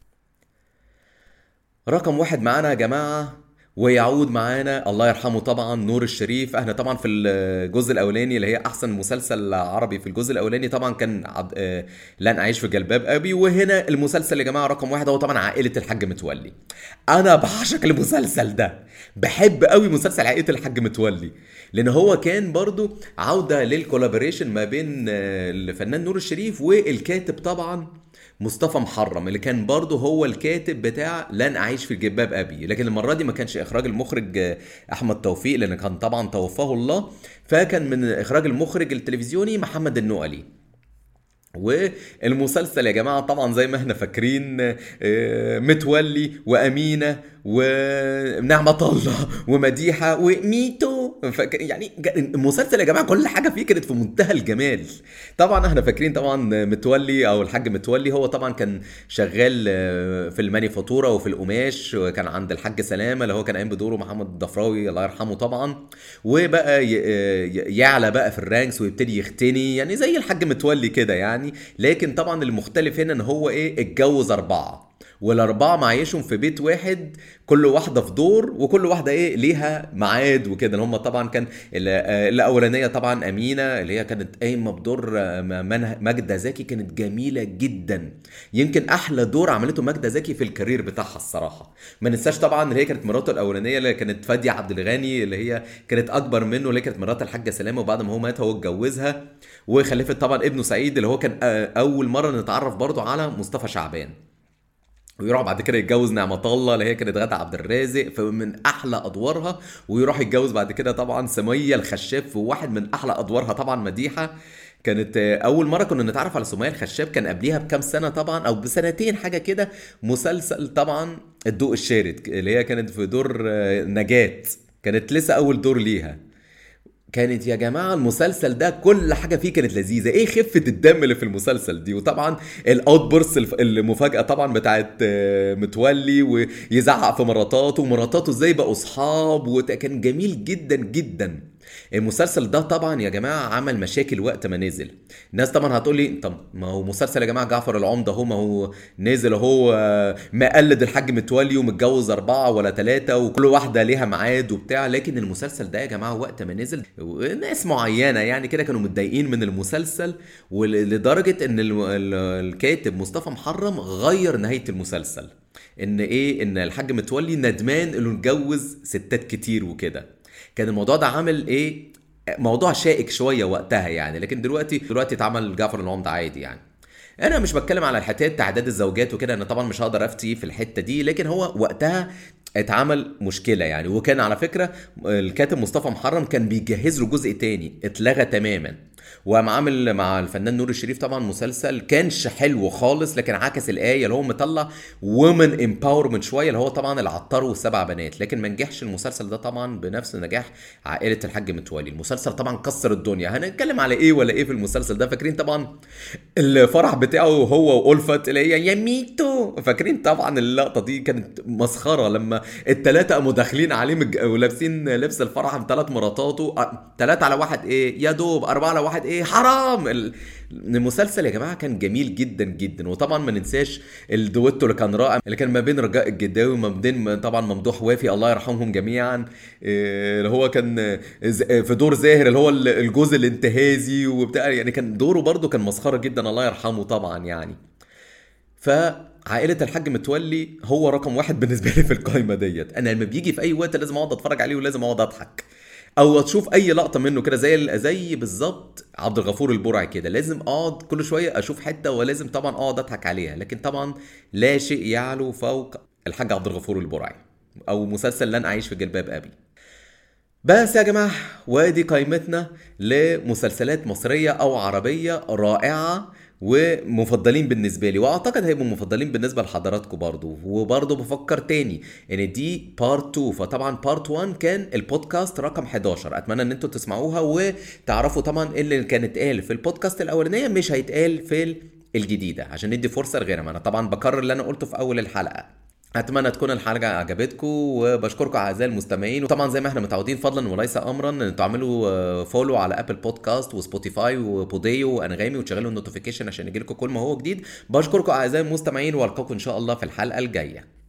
رقم واحد معانا يا جماعة، ويعود معانا الله يرحمه طبعا نور الشريف. احنا طبعا في الجزء الاولاني اللي هي احسن مسلسل عربي في الجزء الاولاني طبعا كان عد... آه... لن اعيش في جلباب ابي. وهنا المسلسل يا جماعه رقم واحد هو طبعا عائله الحاج متولي. انا بعشق المسلسل ده، بحب قوي مسلسل عائله الحاج متولي، لان هو كان برضو عوده للكولابوريشن ما بين الفنان نور الشريف والكاتب طبعا مصطفى محرم، اللي كان برضه هو الكاتب بتاع لن اعيش في جلباب ابي. لكن المره دي ما كانش اخراج المخرج احمد توفيق، لان كان طبعا توفاه الله، فكان من اخراج المخرج التلفزيوني محمد النقلي. والمسلسل يا جماعه طبعا زي ما احنا فاكرين متولي وامينه ونعمة الله ومديحة وميتو. يعني المسلسل يا جماعة كل حاجة فيه كانت في منتهى الجمال. طبعا احنا فاكرين طبعا متولي او الحاج متولي هو طبعا كان شغال في المانيفاتورة وفي القماش، وكان عند الحاج سلامة اللي هو كان قايم بدوره محمد الضفراوي الله يرحمه طبعا. وبقى يعلى بقى في الرانكس ويبتدي يختني يعني زي الحاج متولي كده يعني. لكن طبعا المختلف هنا ان هو ايه اتجوز اربعة، والاربعه معيشهم في بيت واحد، كل واحده في دور، وكل واحده ايه ليها ميعاد وكده. هم طبعا كان الاولانيه طبعا امينه اللي هي كانت قايمه بدور ماجده زكي، كانت جميله جدا، يمكن احلى دور عملته ماجده زكي في الكارير بتاعها الصراحه. ما ننساش طبعا اللي هي كانت مراته الاولانيه اللي كانت فاديه عبد الغني، اللي هي كانت اكبر منه، اللي كانت مرات الحاجه سلامه، وبعد ما هو مات هو اتجوزها وخلفت طبعا ابنه سعيد اللي هو كان اول مره نتعرف برضه على مصطفى شعبان. ويروح بعد كده يتجوز نعمة الله اللي هي كانت غادة عبد الرازق فمن احلى ادوارها، ويروح يتجوز بعد كده طبعا سمية الخشاب في واحد من احلى ادوارها طبعا مديحة. كانت اول مره كنا نتعرف على سمية الخشاب كان قبليها بكام سنه طبعا او بسنتين حاجه كده، مسلسل طبعا الضوء الشارد اللي هي كانت في دور نجاة، كانت لسه اول دور ليها. كانت يا جماعة المسلسل ده كل حاجة فيه كانت لذيذة، ايه خفة الدم اللي في المسلسل دي. وطبعا الاوتبورس المفاجأة طبعا بتاعت متولي ويزعق في مراتاته ومراتاته ازاي بقوا اصحاب، وكان جميل جدا جدا. المسلسل ده طبعا يا جماعه عمل مشاكل وقت ما نزل. الناس طبعا هتقول لي طب ما هو مسلسل يا جماعه جعفر العمده هو ما هو نزل هو مقلد الحاج متولي ومتجوز اربعه ولا ثلاثه وكل واحده ليها ميعاد وبتاع. لكن المسلسل ده يا جماعه وقت ما نزل ناس معينه يعني كده كانوا متضايقين من المسلسل، ولدرجه ان الكاتب مصطفى محرم غير نهايه المسلسل، ان ايه ان الحاج متولي ندمان انه اتجوز ستات كتير وكده. كان الموضوع ده عامل ايه موضوع شائك شويه وقتها يعني. لكن دلوقتي دلوقتي اتعمل جعفر العمده عادي يعني. انا مش بتكلم على الحتات تعداد الزوجات وكده، انا طبعا مش هقدر افتي في الحته دي، لكن هو وقتها اتعمل مشكله يعني. وكان على فكره الكاتب مصطفى محرم كان بيجهز له جزء تاني اتلغى تماما، وقام عامل مع الفنان نور الشريف طبعا مسلسل كانش حلو خالص، لكن عكس الايه اللي هو مطلع وومن امباورمنت شويه اللي هو طبعا العطار والسبع بنات. لكن ما نجحش المسلسل ده طبعا بنفس نجاح عائله الحاج متولي. المسلسل طبعا كسر الدنيا. هنتكلم على ايه ولا ايه في المسلسل ده؟ فاكرين طبعا الفرح بتاعه هو وألفت اللي هي يا ميتو، فاكرين طبعا اللقطه دي كانت مسخره لما الثلاثه قاموا داخلين عليه مج... ولابسين لبس الفرح بثلاث مراتاته ثلاثه على واحد ايه يا دوب اربعه على واحد واحد ايه حرام. المسلسل يا جماعه كان جميل جدا جدا. وطبعا ما ننساش الدويتو اللي كان رائع اللي كان ما بين رجاء الجداوي وما بين طبعا ممدوح وافي الله يرحمهم جميعا، اللي هو كان في دور زاهر اللي هو الجوز الانتهازي وبتاع، يعني كان دوره برضه كان مسخره جدا الله يرحمه طبعا يعني. فعائلة الحاج متولي هو رقم واحد بالنسبة لي في القائمة ديت. انا لما بيجي في اي وقت لازم اقعد اتفرج عليه ولازم اقعد اضحك، او تشوف اي لقطه منه كده زي زي بالظبط عبد الغفور البرعي كده، لازم اقعد كل شويه اشوف حته ولازم طبعا اقعد اضحك عليها. لكن طبعا لا شيء يعلو فوق الحاج عبد الغفور البرعي او مسلسل لن اعيش في جلباب ابي. بس يا جماعه وادي قائمتنا لمسلسلات مصريه او عربيه رائعه ومفضلين بالنسبه لي، واعتقد هيبقوا مفضلين بالنسبه لحضراتكم برضو. وبرضو بفكر تاني ان دي بارت اتنين، فطبعا بارت واحد كان البودكاست رقم حداشر. اتمنى ان انتوا تسمعوها وتعرفوا طبعا اللي كان اتقال في البودكاست الاولانيه مش هيتقال في الجديده عشان ندي فرصه لغيرها. انا طبعا بكرر اللي انا قلته في اول الحلقه. اتمنى تكون الحلقه عجبتكم وبشكركم اعزائي المستمعين. وطبعا زي ما احنا متعودين فضلا وليس امرا ان تعملوا فولو على ابل بودكاست وسبوتيفاي وبوديو وانغامي وتشغلوا النوتيفيكيشن عشان يجيلكم كل ما هو جديد. بشكركم اعزائي المستمعين والقاكم ان شاء الله في الحلقه الجايه.